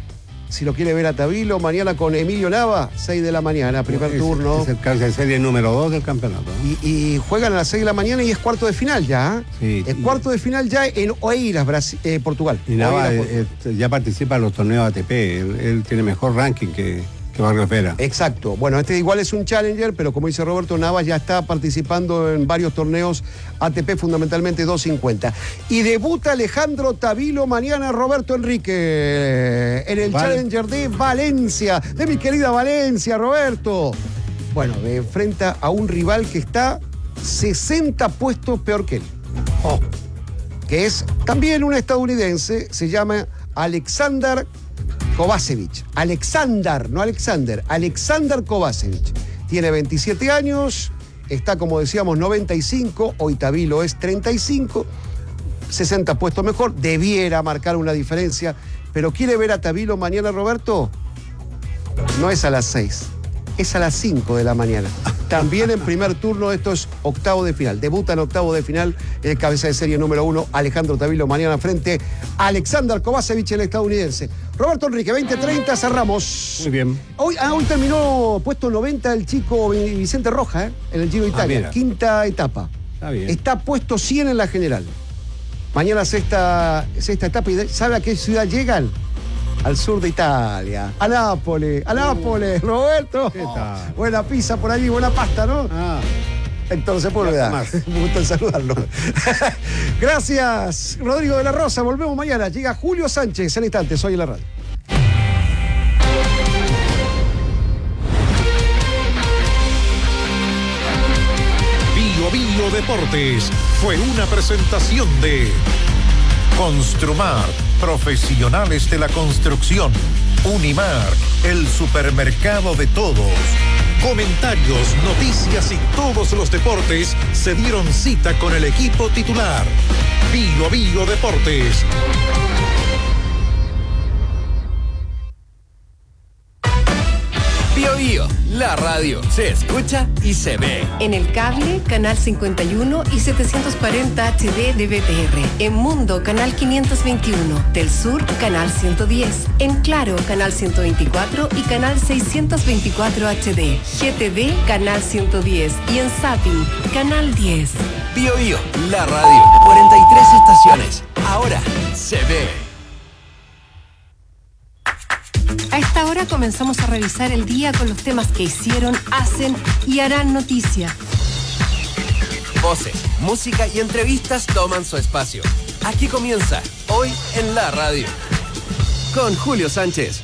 [SPEAKER 6] si lo quiere ver a Tabilo, mañana con Emilio Nava, 6 de la mañana, primer turno.
[SPEAKER 7] Es el cáncer de serie número 2 del campeonato.
[SPEAKER 6] Y juegan a las 6 de la mañana y es cuarto de final ya.
[SPEAKER 7] Sí,
[SPEAKER 6] es cuarto de final ya en Oeiras, Portugal.
[SPEAKER 7] Y Nava ya participa en los torneos ATP. Él tiene mejor ranking que Barrios Vera.
[SPEAKER 6] Exacto. Bueno, este igual es un challenger, pero como dice Roberto, Navas ya está participando en varios torneos ATP, fundamentalmente 250. Y debuta Alejandro Tabilo mañana, Roberto Enrique, en el challenger de Valencia, de mi querida Valencia, Roberto. Bueno, enfrenta a un rival que está 60 puestos peor que él. Que es también un estadounidense, se llama Alexander Kovacevic. Alexander Kovacevic. Tiene 27 años, está, como decíamos, 95, hoy Tabilo es 35, 60 puestos mejor, debiera marcar una diferencia, pero ¿quiere ver a Tabilo mañana, Roberto? No es a las 6, es a las 5 de la mañana. También en primer turno, esto es octavo de final. Debuta en octavo de final el cabeza de serie número 1, Alejandro Tabilo, mañana frente a Alexander Kovacevic, el estadounidense. Roberto Enrique, 20:30, cerramos.
[SPEAKER 7] Muy bien.
[SPEAKER 6] Hoy terminó puesto 90 el chico Vicente Roja, en el Giro de Italia, quinta etapa.
[SPEAKER 7] Está bien.
[SPEAKER 6] Está puesto 100 en la general. Mañana sexta etapa. ¿Y sabe a qué ciudad llegan? Al sur de Italia, a Nápoles, Roberto.
[SPEAKER 7] ¿Qué tal?
[SPEAKER 6] Buena pizza por allí, buena pasta, ¿no? Héctor Sepúlveda, me gusta saludarlo. Gracias, Rodrigo de la Rosa. Volvemos mañana. Llega Julio Sánchez en instantes, hoy en la radio.
[SPEAKER 2] Bio Deportes fue una presentación de Construmar, profesionales de la construcción. Unimark, el supermercado de todos. Comentarios, noticias y todos los deportes se dieron cita con el equipo titular. Bio Deportes.
[SPEAKER 5] Bio, la radio se escucha y se ve.
[SPEAKER 3] En el cable, canal 51 y 740 HD de BTR. En Mundo, canal 521. Del Sur, canal 110. En Claro, canal 124 y canal 624 HD. GTV, canal 110. Y en Zapping, canal 10.
[SPEAKER 5] Bio, la radio. 43 estaciones. Ahora se ve.
[SPEAKER 3] A esta hora comenzamos a revisar el día con los temas que hicieron, hacen y harán noticia.
[SPEAKER 5] Voces, música y entrevistas toman su espacio. Aquí comienza, hoy en la radio. Con Julio Sánchez.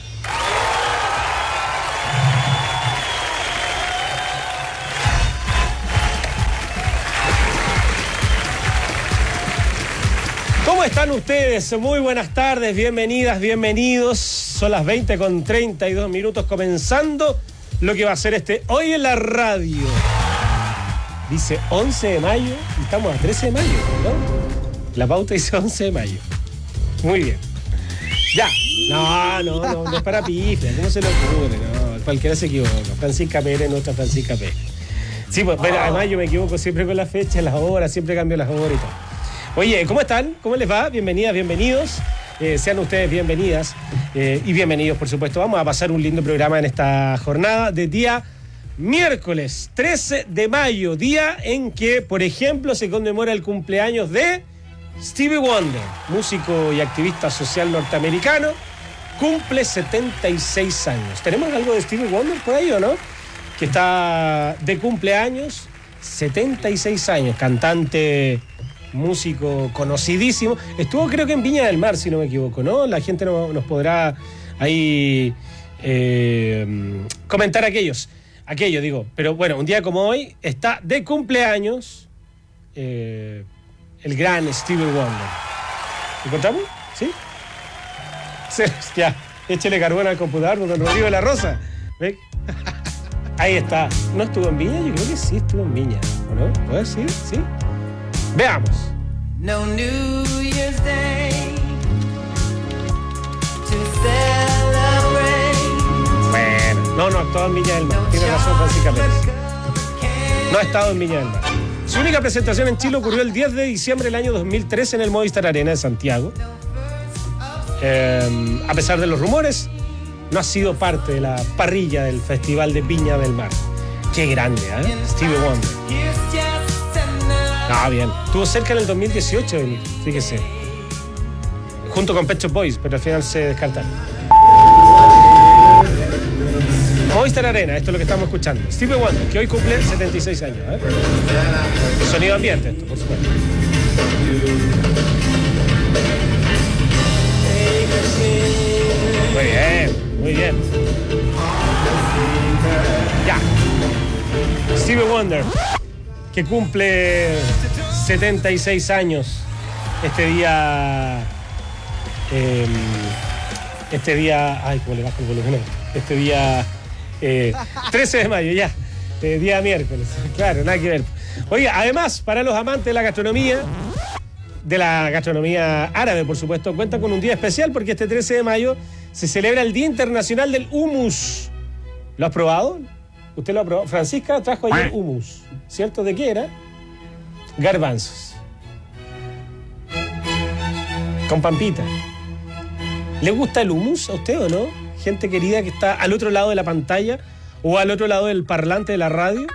[SPEAKER 18] ¿Cómo están ustedes? Muy buenas tardes, bienvenidas, bienvenidos. Son las 20:32, comenzando lo que va a ser Hoy en la Radio. Dice 11 de mayo y estamos a 13 de mayo, ¿no? La pauta dice 11 de mayo. Muy bien. Ya. No es para pifia, ¿cómo se le ocurre? No, cualquiera se equivoca. Francisca Pérez, nuestra Francisca Pérez. Sí, pues, pero además yo me equivoco siempre con la fecha, las horas, siempre cambio las horas y todo. Oye, ¿cómo están? ¿Cómo les va? Bienvenidas, bienvenidos. Sean ustedes bienvenidas y bienvenidos, por supuesto. Vamos a pasar un lindo programa en esta jornada de día miércoles 13 de mayo, día en que, por ejemplo, se conmemora el cumpleaños de Stevie Wonder, músico y activista social norteamericano. Cumple 76 años. ¿Tenemos algo de Stevie Wonder por ahí o no? Que está de cumpleaños, 76 años, cantante, músico conocidísimo. Estuvo creo que en Viña del Mar, si no me equivoco, ¿no? La gente nos podrá ahí comentar aquello, digo. Pero bueno, un día como hoy está de cumpleaños el gran Stevie Wonder. ¿Lo encontramos? ¿Sí? Ya, échele carbón al computador, don Rodrigo de la Rosa. ¿Ve? Ahí está. ¿No estuvo en Viña? Yo creo que sí estuvo en Viña, ¿o no? ¿Puede ser? ¿Sí? Veamos.
[SPEAKER 19] No New Year's Day to celebrate.
[SPEAKER 18] Bueno, no ha estado en Viña del Mar. Tiene razón Francisca Pérez. No ha estado en Viña del Mar. Su única presentación en Chile ocurrió el 10 de diciembre del año 2003 en el Movistar Arena de Santiago. A pesar de los rumores no ha sido parte de la parrilla del Festival de Viña del Mar. Qué grande, ¿eh? Stevie Wonder. No, bien. Estuvo cerca en el 2018, fíjese. Junto con Pet Shop Boys, pero al final se descartaron. Movistar Arena, esto es lo que estamos escuchando. Stevie Wonder, que hoy cumple 76 años. Sonido ambiente, esto, por supuesto. Muy bien, muy bien. Ya. Stevie Wonder, que cumple 76 años este día. Ay, cómo le bajo el volumen. Este día 13 de mayo, ya. Día miércoles. Claro, nada que ver. Oye, además, para los amantes de la gastronomía árabe, por supuesto, cuentan con un día especial porque este 13 de mayo se celebra el Día Internacional del Hummus. ¿Lo has probado? ¿Usted lo ha probado? Francisca trajo ayer hummus. ¿Cierto? ¿De qué era? Garbanzos. Con pampita. ¿Le gusta el hummus a usted o no? Gente querida que está al otro lado de la pantalla o al otro lado del parlante de la radio.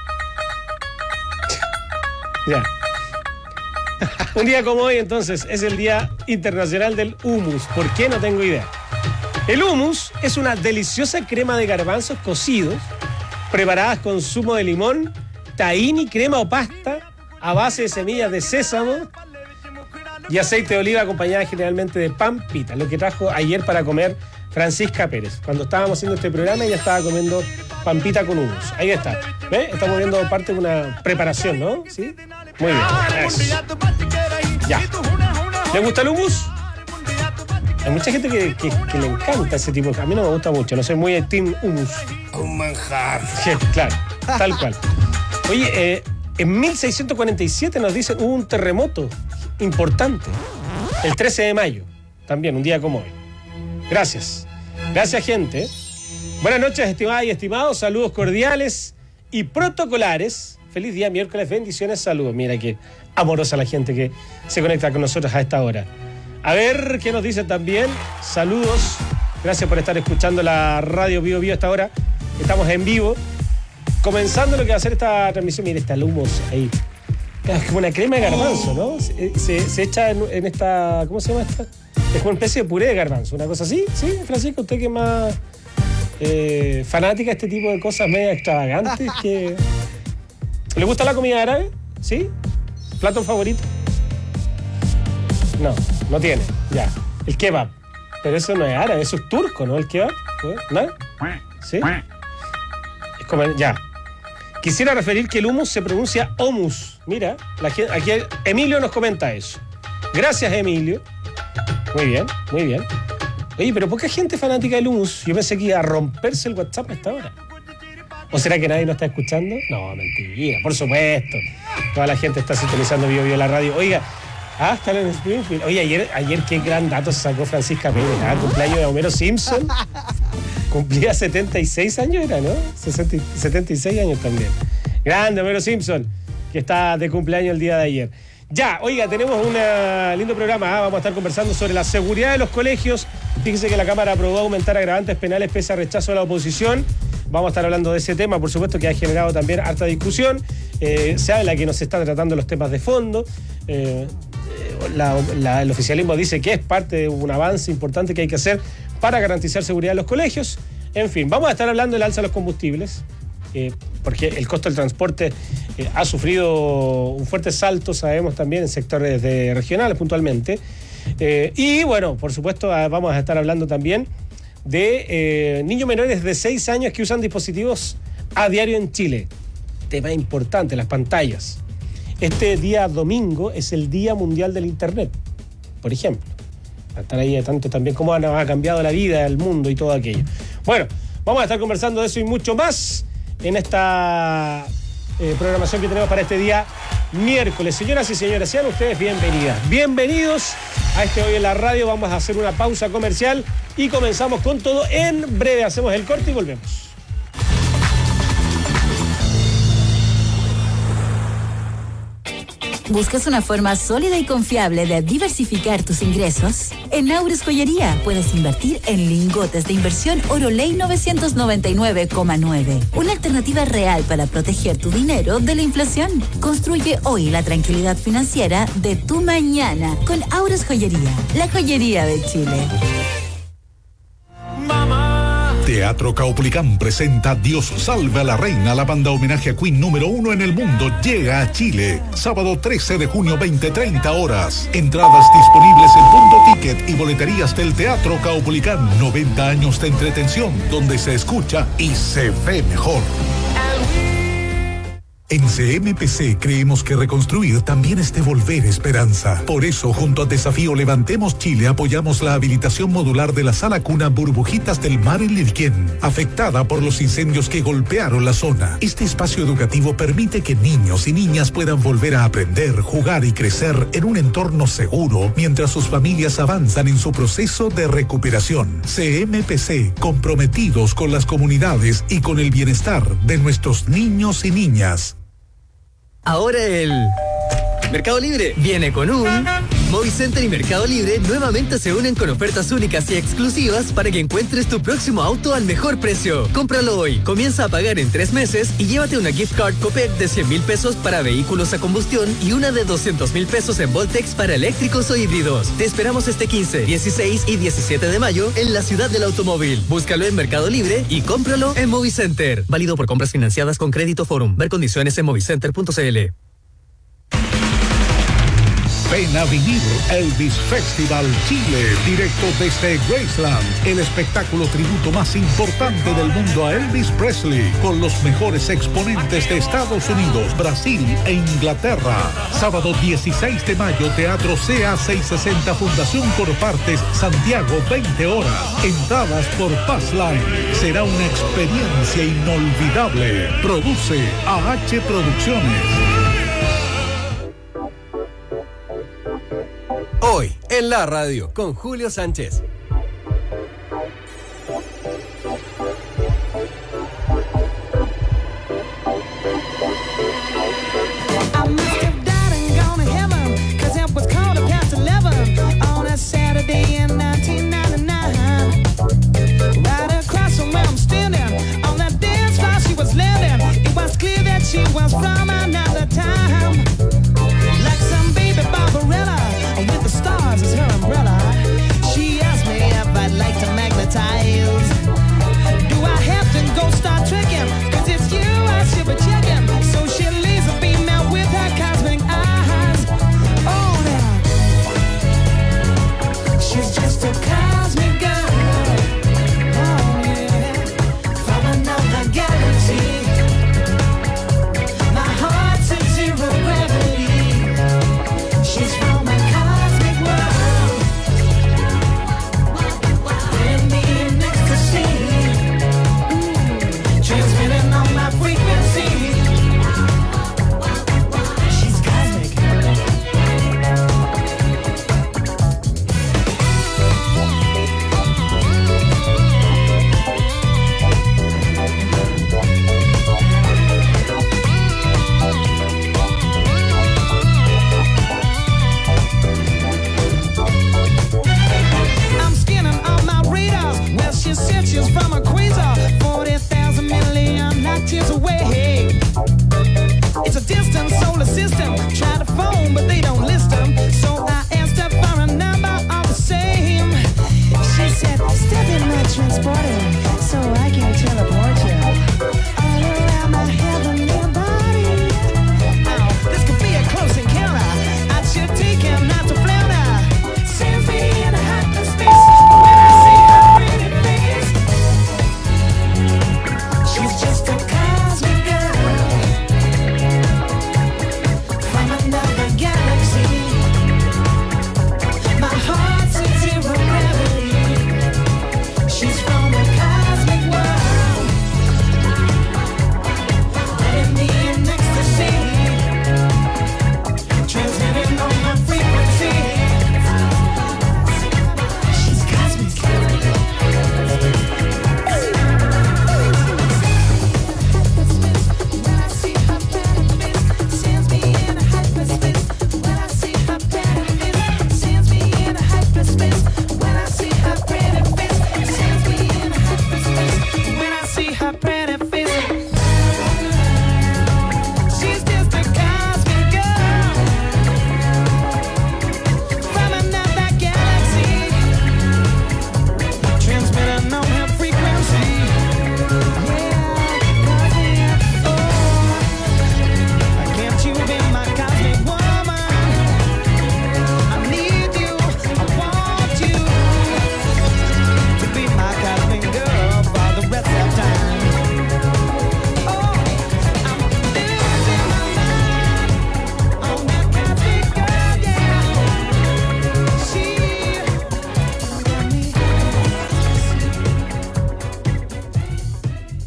[SPEAKER 18] Ya. Un día como hoy, entonces, es el Día Internacional del Hummus. ¿Por qué? No tengo idea. El hummus es una deliciosa crema de garbanzos cocidos, preparadas con zumo de limón, tahini, crema o pasta, a base de semillas de sésamo y aceite de oliva, acompañada generalmente de pampita, lo que trajo ayer para comer Francisca Pérez. Cuando estábamos haciendo este programa, ella estaba comiendo pampita con hummus. Ahí está. ¿Ve? Estamos viendo parte de una preparación, ¿no? ¿Sí? Muy bien. Eso. Ya. ¿Le gusta el hummus? Hay mucha gente que le encanta ese tipo. A mí no me gusta mucho. No soy muy team hummus.
[SPEAKER 13] Un manjar.
[SPEAKER 18] Sí, claro. Tal cual. Oye, en 1647 nos dicen hubo un terremoto importante. El 13 de mayo. También, un día como hoy. Gracias. Gracias, gente. Buenas noches, estimadas y estimados. Saludos cordiales y protocolares. Feliz día miércoles. Bendiciones, saludos. Mira qué amorosa la gente que se conecta con nosotros a esta hora. A ver qué nos dicen también. Saludos. Gracias por estar escuchando la radio Bio Bio a esta hora. Estamos en vivo. Comenzando lo que va a ser esta transmisión. Mira, está el hummus ahí. Es como una crema de garbanzo, ¿no? Se echa en esta... ¿Cómo se llama esta? Es como una especie de puré de garbanzo. ¿Una cosa así? ¿Sí, Francisco? ¿Usted que es más fanática de este tipo de cosas medio extravagantes? Que... ¿Le gusta la comida árabe? ¿Sí? ¿Plato favorito? No, no tiene. Ya. El kebab. Pero eso no es árabe, eso es turco, ¿no? El kebab. ¿No? ¿Sí? Es como... Ya. Quisiera referir que el hummus se pronuncia hummus. Mira, aquí Emilio nos comenta eso. Gracias, Emilio. Muy bien, muy bien. Oye, pero poca gente fanática del hummus. Yo pensé que iba a romperse el WhatsApp a esta hora. ¿O será que nadie nos está escuchando? No, mentira, por supuesto. Toda la gente está sintonizando Bio Bio la radio. Oiga, está en Springfield. Oye, ayer qué gran dato se sacó Francisca Pérez. Cumpleaños de Homero Simpson. Cumplía 76 años, era, ¿no? 76 años también. Grande Homero Simpson, que está de cumpleaños el día de ayer. Ya, oiga, tenemos un lindo programa. Vamos a estar conversando sobre la seguridad de los colegios. Fíjese que la Cámara aprobó aumentar agravantes penales pese a rechazo de la oposición. Vamos a estar hablando de ese tema, por supuesto, que ha generado también harta discusión. Se habla que no se están tratando los temas de fondo. El oficialismo dice que es parte de un avance importante que hay que hacer para garantizar seguridad en los colegios. En fin, vamos a estar hablando del alza de los combustibles, porque el costo del transporte ha sufrido un fuerte salto, sabemos también, en sectores regionales puntualmente. Y bueno, por supuesto, vamos a estar hablando también de niños menores de 6 años que usan dispositivos a diario en Chile. Tema importante, las pantallas. Este día domingo es el Día Mundial del Internet, por ejemplo. Estar ahí tanto también cómo ha cambiado la vida, el mundo y todo aquello. Bueno, vamos a estar conversando de eso y mucho más en esta programación que tenemos para este día miércoles. Señoras y señores, sean ustedes bienvenidas. Bienvenidos a este Hoy en la Radio. Vamos a hacer una pausa comercial y comenzamos con todo en breve. Hacemos el corte y volvemos.
[SPEAKER 20] ¿Buscas una forma sólida y confiable de diversificar tus ingresos? En Aures Joyería puedes invertir en lingotes de inversión Oroley 999,9. Una alternativa real para proteger tu dinero de la inflación. Construye hoy la tranquilidad financiera de tu mañana con Aures Joyería, la joyería de Chile.
[SPEAKER 21] Teatro Caupolicán presenta Dios salve a la reina. La banda homenaje a Queen número 1 en el mundo llega a Chile. Sábado 13 de junio, 20:30 horas. Entradas disponibles en Punto Ticket y boleterías del Teatro Caupolicán. 90 años de entretención donde se escucha y se ve mejor. En CMPC creemos que reconstruir también es devolver esperanza. Por eso, junto a Desafío Levantemos Chile, apoyamos la habilitación modular de la Sala Cuna Burbujitas del Mar en Lirquén, afectada por los incendios que golpearon la zona. Este espacio educativo permite que niños y niñas puedan volver a aprender, jugar y crecer en un entorno seguro, mientras sus familias avanzan en su proceso de recuperación. CMPC, comprometidos con las comunidades y con el bienestar de nuestros niños y niñas.
[SPEAKER 22] Ahora el Mercado Libre viene con un Movicenter y Mercado Libre nuevamente se unen con ofertas únicas y exclusivas para que encuentres tu próximo auto al mejor precio. Cómpralo hoy, comienza a pagar en 3 meses y llévate una gift card Copec de 100.000 pesos para vehículos a combustión y una de 200.000 pesos en Voltex para eléctricos o híbridos. Te esperamos este 15, 16 y 17 de mayo en la ciudad del automóvil. Búscalo en Mercado Libre y cómpralo en Movicenter. Válido por compras financiadas con Crédito Forum. Ver condiciones en movicenter.cl.
[SPEAKER 21] Ven a vivir Elvis Festival Chile, directo desde Graceland, el espectáculo tributo más importante del mundo a Elvis Presley, con los mejores exponentes de Estados Unidos, Brasil e Inglaterra. Sábado 16 de mayo, Teatro CA 660, Fundación Corpartes, Santiago, 20 horas. Entradas por Passline. Será una experiencia inolvidable. Produce AH Producciones.
[SPEAKER 5] Hoy, en la radio, con Julio Sánchez.
[SPEAKER 19] With the stars as her umbrella, she asked me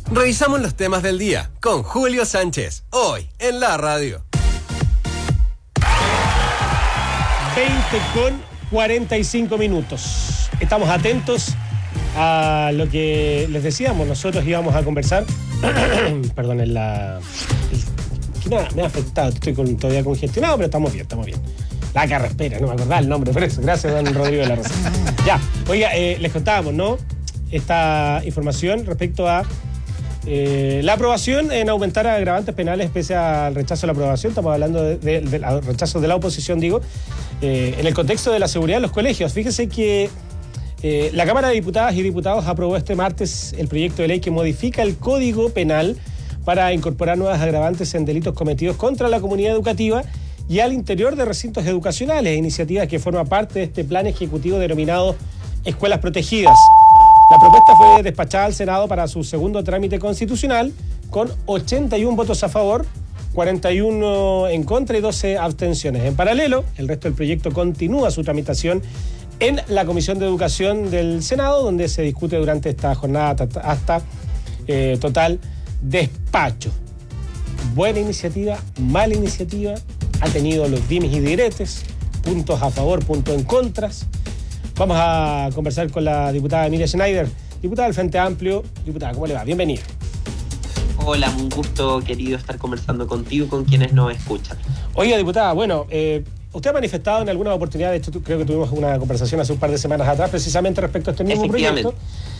[SPEAKER 5] Revisamos los temas del día con Julio Sánchez, hoy en la radio.
[SPEAKER 18] 20:45. Estamos atentos a lo que les decíamos. Nosotros íbamos a conversar. Perdón, me ha afectado. Estoy todavía congestionado, pero estamos bien. La carraspera, no me acordaba el nombre, por eso. Gracias, don Rodrigo de la Rosa. Ya, oiga, les contábamos, ¿no? Esta información respecto a la aprobación en aumentar agravantes penales pese al rechazo de la aprobación. Estamos hablando del rechazo de la oposición, digo, en el contexto de la seguridad en los colegios. Fíjese que la Cámara de Diputadas y Diputados aprobó este martes el proyecto de ley que modifica el Código Penal para incorporar nuevas agravantes en delitos cometidos contra la comunidad educativa y al interior de recintos educacionales, iniciativa que forma parte de este plan ejecutivo denominado Escuelas Protegidas. La propuesta fue despachada al Senado para su segundo trámite constitucional con 81 votos a favor, 41 en contra y 12 abstenciones. En paralelo, el resto del proyecto continúa su tramitación en la Comisión de Educación del Senado, donde se discute durante esta jornada hasta total despacho. Buena iniciativa, mala iniciativa, ha tenido los dimes y diretes, puntos a favor, puntos en contras. Vamos a conversar con la diputada Emilia Schneider, diputada del Frente Amplio. Diputada, ¿cómo le va? Bienvenida.
[SPEAKER 1] Hola, un gusto, querido, estar conversando contigo y con quienes nos escuchan.
[SPEAKER 18] Oiga, diputada, bueno, usted ha manifestado en alguna oportunidad, de hecho creo que tuvimos una conversación hace un par de semanas atrás, precisamente respecto a este mismo proyecto.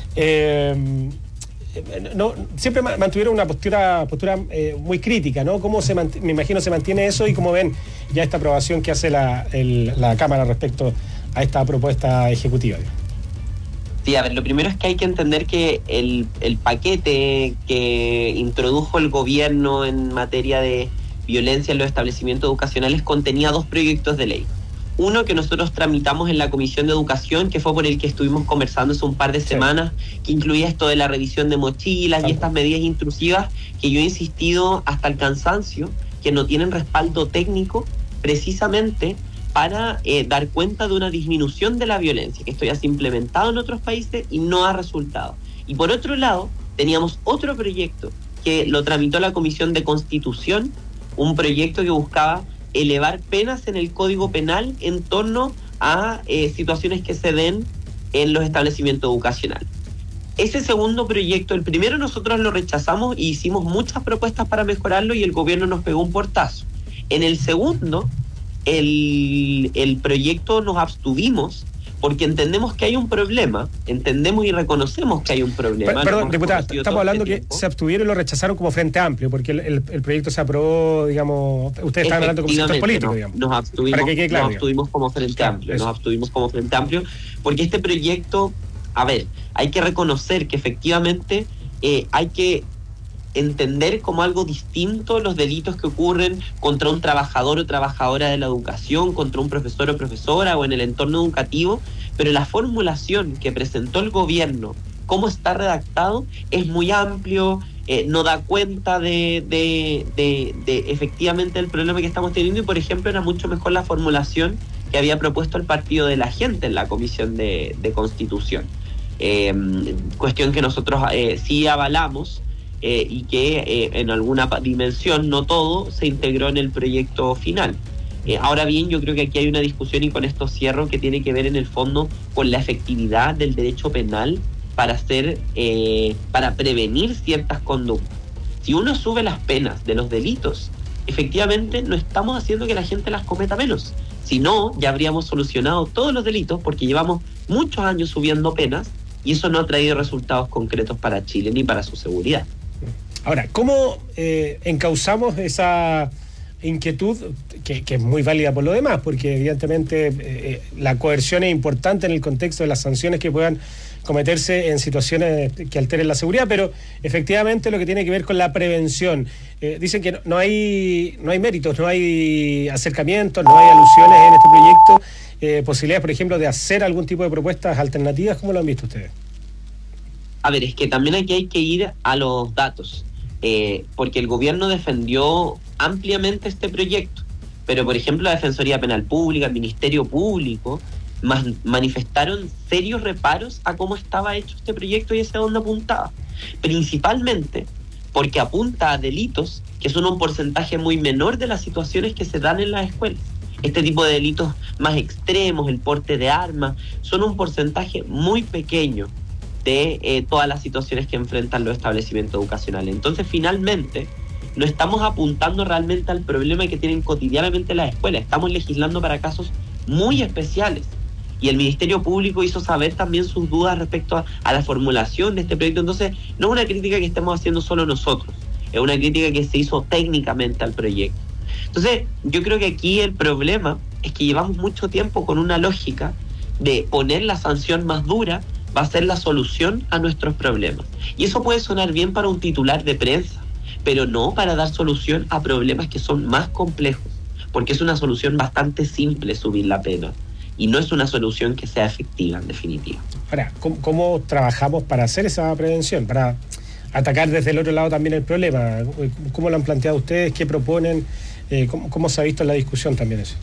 [SPEAKER 18] Siempre mantuvieron una postura muy crítica, ¿no? ¿Cómo me imagino se mantiene eso y cómo ven ya esta aprobación que hace la Cámara respecto a esta propuesta ejecutiva?
[SPEAKER 1] Sí, a ver, lo primero es que hay que entender que el paquete que introdujo el gobierno en materia de violencia en los establecimientos educacionales contenía 2 proyectos de ley. Uno que nosotros tramitamos en la Comisión de Educación, que fue por el que estuvimos conversando hace un par de semanas, que incluía esto de la revisión de mochilas y estas medidas intrusivas que yo he insistido hasta el cansancio, que no tienen respaldo técnico precisamente para dar cuenta de una disminución de la violencia, que esto ya se ha implementado en otros países y no ha resultado. Y por otro lado, teníamos otro proyecto que lo tramitó la Comisión de Constitución, un proyecto que buscaba elevar penas en el Código Penal en torno a situaciones que se den en los establecimientos educacionales. Ese segundo proyecto, el primero nosotros lo rechazamos y hicimos muchas propuestas para mejorarlo y el gobierno nos pegó un portazo. En el segundo, el proyecto nos abstuvimos porque entendemos que hay un problema, entendemos y reconocemos que hay un problema.
[SPEAKER 18] Perdón, diputada, estamos hablando que se abstuvieron y lo rechazaron como Frente Amplio, porque el proyecto se aprobó, digamos, ustedes están hablando como sector político, digamos.
[SPEAKER 1] Nos abstuvimos como Frente Amplio, porque este proyecto, a ver, hay que reconocer que efectivamente hay que entender como algo distinto los delitos que ocurren contra un trabajador o trabajadora de la educación, contra un profesor o profesora o en el entorno educativo, pero la formulación que presentó el gobierno, cómo está redactado, es muy amplio, no da cuenta de efectivamente el problema que estamos teniendo y, por ejemplo, era mucho mejor la formulación que había propuesto el Partido de la Gente en la Comisión de Constitución. Cuestión que nosotros sí avalamos, y que en alguna dimensión, no todo, se integró en el proyecto final. Ahora bien, yo creo que aquí hay una discusión, y con esto cierro, que tiene que ver en el fondo con la efectividad del derecho penal para prevenir ciertas conductas. Si uno sube las penas de los delitos, efectivamente no estamos haciendo que la gente las cometa menos. Si no, ya habríamos solucionado todos los delitos, porque llevamos muchos años subiendo penas y eso no ha traído resultados concretos para Chile ni para su seguridad.
[SPEAKER 18] Ahora, ¿cómo encauzamos esa inquietud, que es muy válida por lo demás? Porque evidentemente la coerción es importante en el contexto de las sanciones que puedan cometerse en situaciones que alteren la seguridad, pero efectivamente lo que tiene que ver con la prevención. Dicen que no hay méritos, no hay acercamientos, no hay alusiones en este proyecto, posibilidades, por ejemplo, de hacer algún tipo de propuestas alternativas. ¿Cómo lo han visto ustedes?
[SPEAKER 1] A ver, es que también aquí hay que ir a los datos, porque el gobierno defendió ampliamente este proyecto, pero por ejemplo la Defensoría Penal Pública, el Ministerio Público, manifestaron serios reparos a cómo estaba hecho este proyecto y hacia dónde apuntaba. principalmente porque apunta a delitos que son un porcentaje muy menor de las situaciones que se dan en las escuelas. Este tipo de delitos más extremos, el porte de armas, son un porcentaje muy pequeño de todas las situaciones que enfrentan los establecimientos educacionales. Entonces, finalmente, no estamos apuntando realmente al problema que tienen cotidianamente las escuelas, estamos legislando para casos muy especiales. Y el Ministerio Público hizo saber también sus dudas respecto a la formulación de este proyecto. Entonces, no es una crítica que estemos haciendo solo nosotros, es una crítica que se hizo técnicamente al proyecto. Entonces, yo creo que aquí el problema es que llevamos mucho tiempo con una lógica de poner la sanción más dura va a ser la solución a nuestros problemas. Y eso puede sonar bien para un titular de prensa, pero no para dar solución a problemas que son más complejos, porque es una solución bastante simple subir la pena, y no es una solución que sea efectiva, en definitiva.
[SPEAKER 18] Ahora, ¿cómo trabajamos para hacer esa prevención? Para atacar desde el otro lado también el problema. ¿Cómo lo han planteado ustedes? ¿Qué proponen? ¿Cómo se ha visto en la discusión también eso?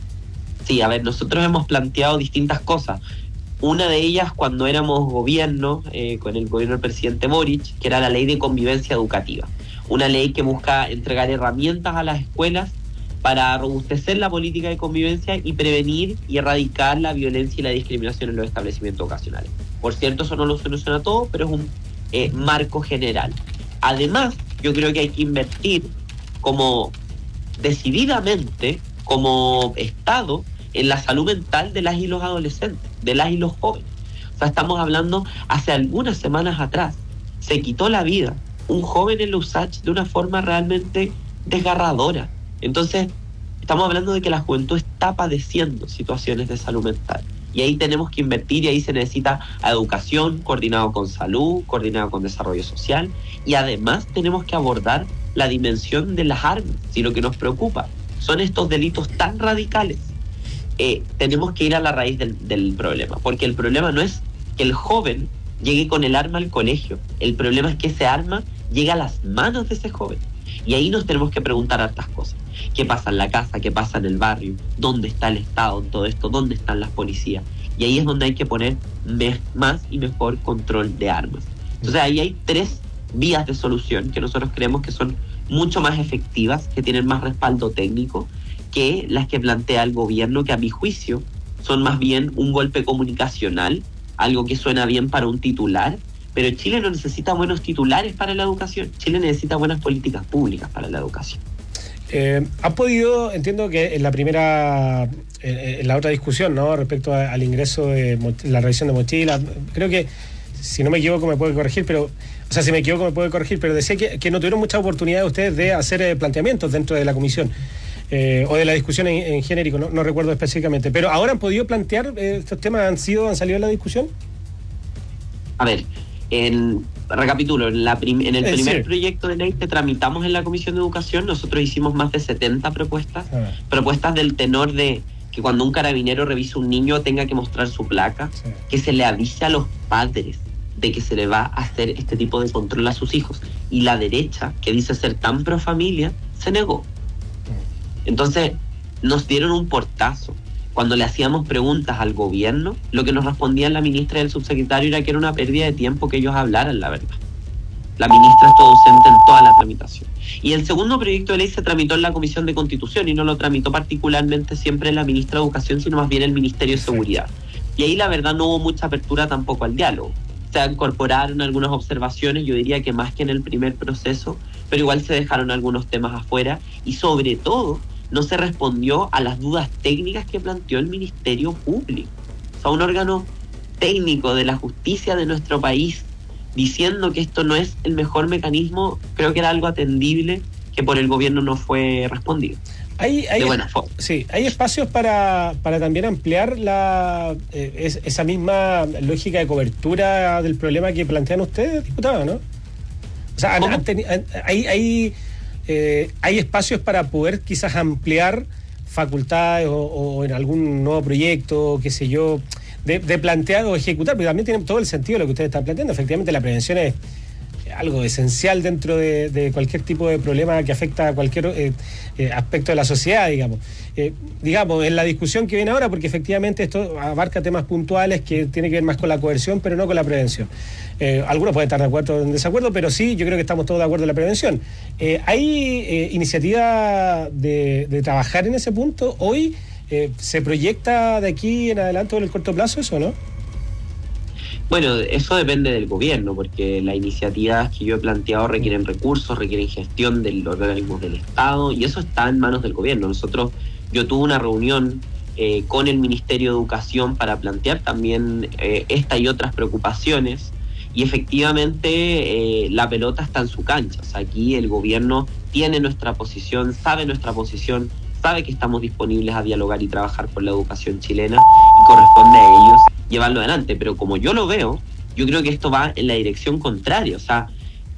[SPEAKER 1] Sí, a ver, nosotros hemos planteado distintas cosas. Una de ellas, cuando éramos gobierno, con el gobierno del presidente Boric, que era la ley de convivencia educativa. Una ley que busca entregar herramientas a las escuelas para robustecer la política de convivencia y prevenir y erradicar la violencia y la discriminación en los establecimientos educacionales. Por cierto, eso no lo soluciona todo, pero es un marco general. Además, yo creo que hay que invertir como decididamente, como Estado, en la salud mental de las y los adolescentes, de las y los jóvenes. O sea, estamos hablando, hace algunas semanas atrás, se quitó la vida un joven en Lusach de una forma realmente desgarradora. Entonces, estamos hablando de que la juventud está padeciendo situaciones de salud mental. Y ahí tenemos que invertir, y ahí se necesita educación, coordinado con salud, coordinado con desarrollo social, y además tenemos que abordar la dimensión de las armas. Si lo que nos preocupa son estos delitos tan radicales, tenemos que ir a la raíz del problema, porque el problema no es que el joven llegue con el arma al colegio, el problema es que ese arma llegue a las manos de ese joven. Y ahí nos tenemos que preguntar hartas cosas. ¿Qué pasa en la casa? ¿Qué pasa en el barrio? ¿Dónde está el Estado en todo esto? ¿Dónde están las policías? Y ahí es donde hay que poner más y mejor control de armas. Entonces ahí hay 3 vías de solución que nosotros creemos que son mucho más efectivas, que tienen más respaldo técnico que las que plantea el gobierno, que a mi juicio son más bien un golpe comunicacional, algo que suena bien para un titular, pero Chile no necesita buenos titulares para la educación. Chile necesita buenas políticas públicas para la educación.
[SPEAKER 18] ¿Han podido, entiendo que en la primera, en la otra discusión, ¿no?, respecto al ingreso de la revisión de mochilas, creo que, si no me equivoco me puede corregir, pero, o sea, si me equivoco me puede corregir, pero decía que no tuvieron mucha oportunidad ustedes de hacer planteamientos dentro de la comisión, o de la discusión en genérico, no recuerdo específicamente, pero ahora han podido plantear estos temas, han salido en la discusión.
[SPEAKER 1] A ver, recapitulo, en el primer proyecto de ley que tramitamos en la Comisión de Educación, nosotros hicimos más de 70 propuestas, propuestas del tenor de que cuando un carabinero revisa un niño tenga que mostrar su placa, que se le avise a los padres de que se le va a hacer este tipo de control a sus hijos. Y la derecha, que dice ser tan pro familia, se negó. Entonces, nos dieron un portazo. Cuando le hacíamos preguntas al gobierno, lo que nos respondían la ministra y el subsecretario era que era una pérdida de tiempo que ellos hablaran la verdad. La ministra estuvo ausente en toda la tramitación. Y el segundo proyecto de ley se tramitó en la Comisión de Constitución, y no lo tramitó particularmente siempre la ministra de Educación, sino más bien el Ministerio de Seguridad. Y ahí la verdad no hubo mucha apertura tampoco al diálogo. Se incorporaron algunas observaciones, yo diría que más que en el primer proceso, pero igual se dejaron algunos temas afuera, y sobre todo no se respondió a las dudas técnicas que planteó el Ministerio Público. O sea, un órgano técnico de la justicia de nuestro país diciendo que esto no es el mejor mecanismo, creo que era algo atendible que por el gobierno no fue respondido. De buena forma.
[SPEAKER 18] Sí, hay espacios para también ampliar esa misma lógica de cobertura del problema que plantean ustedes, diputado, ¿no? O sea, hay espacios para poder quizás ampliar facultades o en algún nuevo proyecto, qué sé yo, de plantear o ejecutar, pero también tiene todo el sentido lo que ustedes están planteando. Efectivamente, la prevención algo esencial dentro de cualquier tipo de problema que afecta a cualquier aspecto de la sociedad, digamos. En la discusión que viene ahora, porque efectivamente esto abarca temas puntuales que tienen que ver más con la coerción, pero no con la prevención. Algunos pueden estar de acuerdo o en desacuerdo, pero sí, yo creo que estamos todos de acuerdo en la prevención. ¿Hay iniciativa de trabajar en ese punto? ¿Hoy se proyecta de aquí en adelante o en el corto plazo eso, no?
[SPEAKER 1] Bueno, eso depende del gobierno, porque las iniciativas que yo he planteado requieren recursos, requieren gestión de los organismos del Estado, y eso está en manos del gobierno. Yo tuve una reunión con el Ministerio de Educación para plantear también esta y otras preocupaciones, y efectivamente la pelota está en su cancha. O sea, aquí el gobierno tiene nuestra posición, sabe que estamos disponibles a dialogar y trabajar por la educación chilena, y corresponde a ellos llevarlo adelante. Pero como yo lo veo, yo creo que esto va en la dirección contraria. O sea,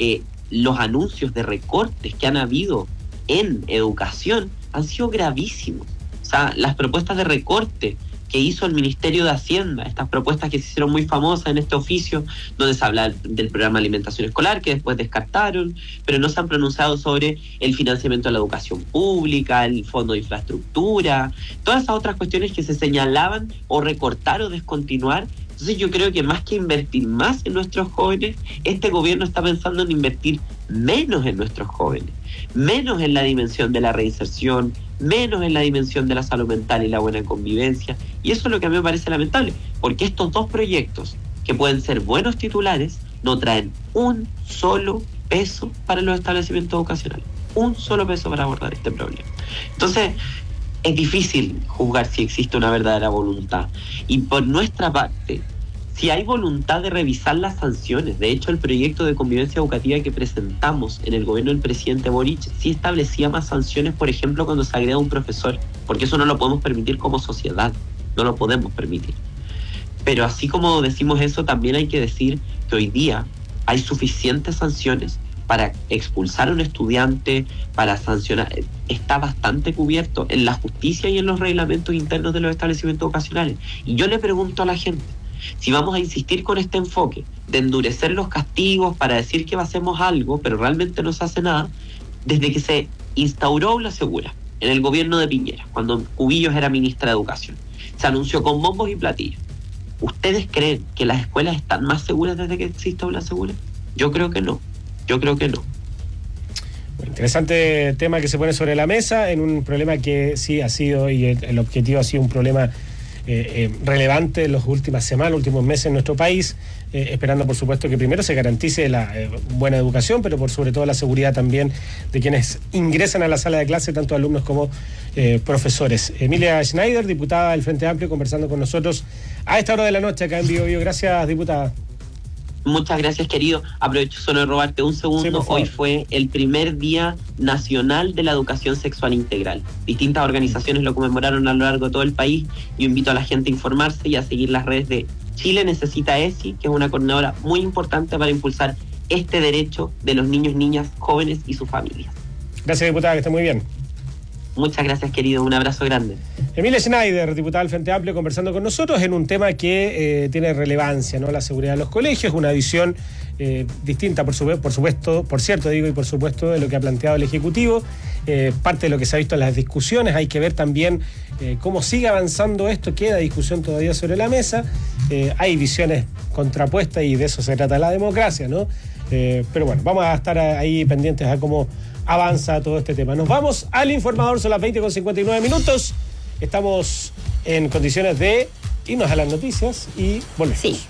[SPEAKER 1] los anuncios de recortes que han habido en educación han sido gravísimos. O sea, las propuestas de recorte que hizo el Ministerio de Hacienda, estas propuestas que se hicieron muy famosas en este oficio, donde se habla del programa de alimentación escolar, que después descartaron, pero no se han pronunciado sobre el financiamiento de la educación pública, el fondo de infraestructura, todas esas otras cuestiones que se señalaban o recortar o descontinuar. Entonces yo creo que más que invertir más en nuestros jóvenes, este gobierno está pensando en invertir menos en nuestros jóvenes, menos en la dimensión de la reinserción, menos en la dimensión de la salud mental y la buena convivencia. Y eso es lo que a mí me parece lamentable, porque estos dos proyectos, que pueden ser buenos titulares, no traen un solo peso para los establecimientos educacionales, un solo peso para abordar este problema. Entonces, es difícil juzgar si existe una verdadera voluntad. Y por nuestra parte, si hay voluntad de revisar las sanciones, de hecho el proyecto de convivencia educativa que presentamos en el gobierno del presidente Boric sí establecía más sanciones, por ejemplo, cuando se agrede a un profesor, porque eso no lo podemos permitir como sociedad, no lo podemos permitir. Pero así como decimos eso, también hay que decir que hoy día hay suficientes sanciones para expulsar a un estudiante, para sancionar. Está bastante cubierto en la justicia y en los reglamentos internos de los establecimientos educacionales. Y yo le pregunto a la gente, si vamos a insistir con este enfoque de endurecer los castigos para decir que hacemos algo, pero realmente no se hace nada, desde que se instauró Aula Segura en el gobierno de Piñera, cuando Cubillos era ministra de Educación, se anunció con bombos y platillos. ¿Ustedes creen que las escuelas están más seguras desde que existe Aula Segura? Yo creo que no.
[SPEAKER 18] Interesante tema que se pone sobre la mesa en un problema que sí ha sido, y el objetivo ha sido un problema relevante en las últimas semanas, últimos meses en nuestro país, esperando por supuesto que primero se garantice la buena educación, pero por sobre todo la seguridad también de quienes ingresan a la sala de clase, tanto alumnos como profesores. Emilia Schneider, diputada del Frente Amplio, conversando con nosotros a esta hora de la noche acá en Bio Bio. Gracias, diputada.
[SPEAKER 1] Muchas gracias, querido. Aprovecho solo de robarte un segundo. Sí, hoy fue el primer Día Nacional de la Educación Sexual Integral. Distintas organizaciones lo conmemoraron a lo largo de todo el país. Yo invito a la gente a informarse y a seguir las redes de Chile Necesita ESI, que es una coordinadora muy importante para impulsar este derecho de los niños, niñas, jóvenes y sus familias.
[SPEAKER 18] Gracias, diputada, que esté muy bien.
[SPEAKER 1] Muchas gracias, querido. Un abrazo grande.
[SPEAKER 18] Emilia Schneider, diputada del Frente Amplio, conversando con nosotros en un tema que tiene relevancia, ¿no? La seguridad de los colegios, una visión distinta, por supuesto, de lo que ha planteado el Ejecutivo, parte de lo que se ha visto en las discusiones. Hay que ver también cómo sigue avanzando esto, queda discusión todavía sobre la mesa, hay visiones contrapuestas y de eso se trata la democracia, ¿no? Pero bueno, vamos a estar ahí pendientes a cómo avanza todo este tema. Nos vamos al informador, son las 20:59. Estamos en condiciones de irnos a las noticias y volvemos. Sí.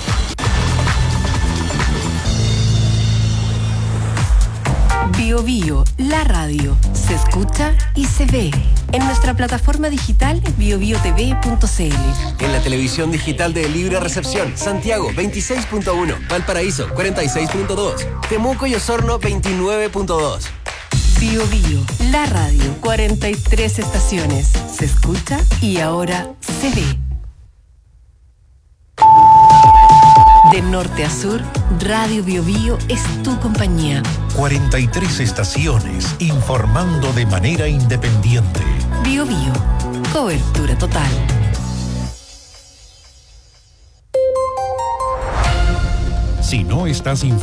[SPEAKER 3] Bio Bio, la radio, se escucha y se ve. En nuestra plataforma digital biobiotv.cl.
[SPEAKER 5] En la televisión digital de Libre Recepción, Santiago 26.1, Valparaíso 46.2, Temuco y Osorno 29.2.
[SPEAKER 3] Bio Bio, la radio, 43 estaciones. Se escucha y ahora se ve. De norte a sur, Radio Bio Bio es tu compañía.
[SPEAKER 2] 43 estaciones, informando de manera independiente.
[SPEAKER 3] Bio Bio, cobertura total.
[SPEAKER 2] Si no estás informado,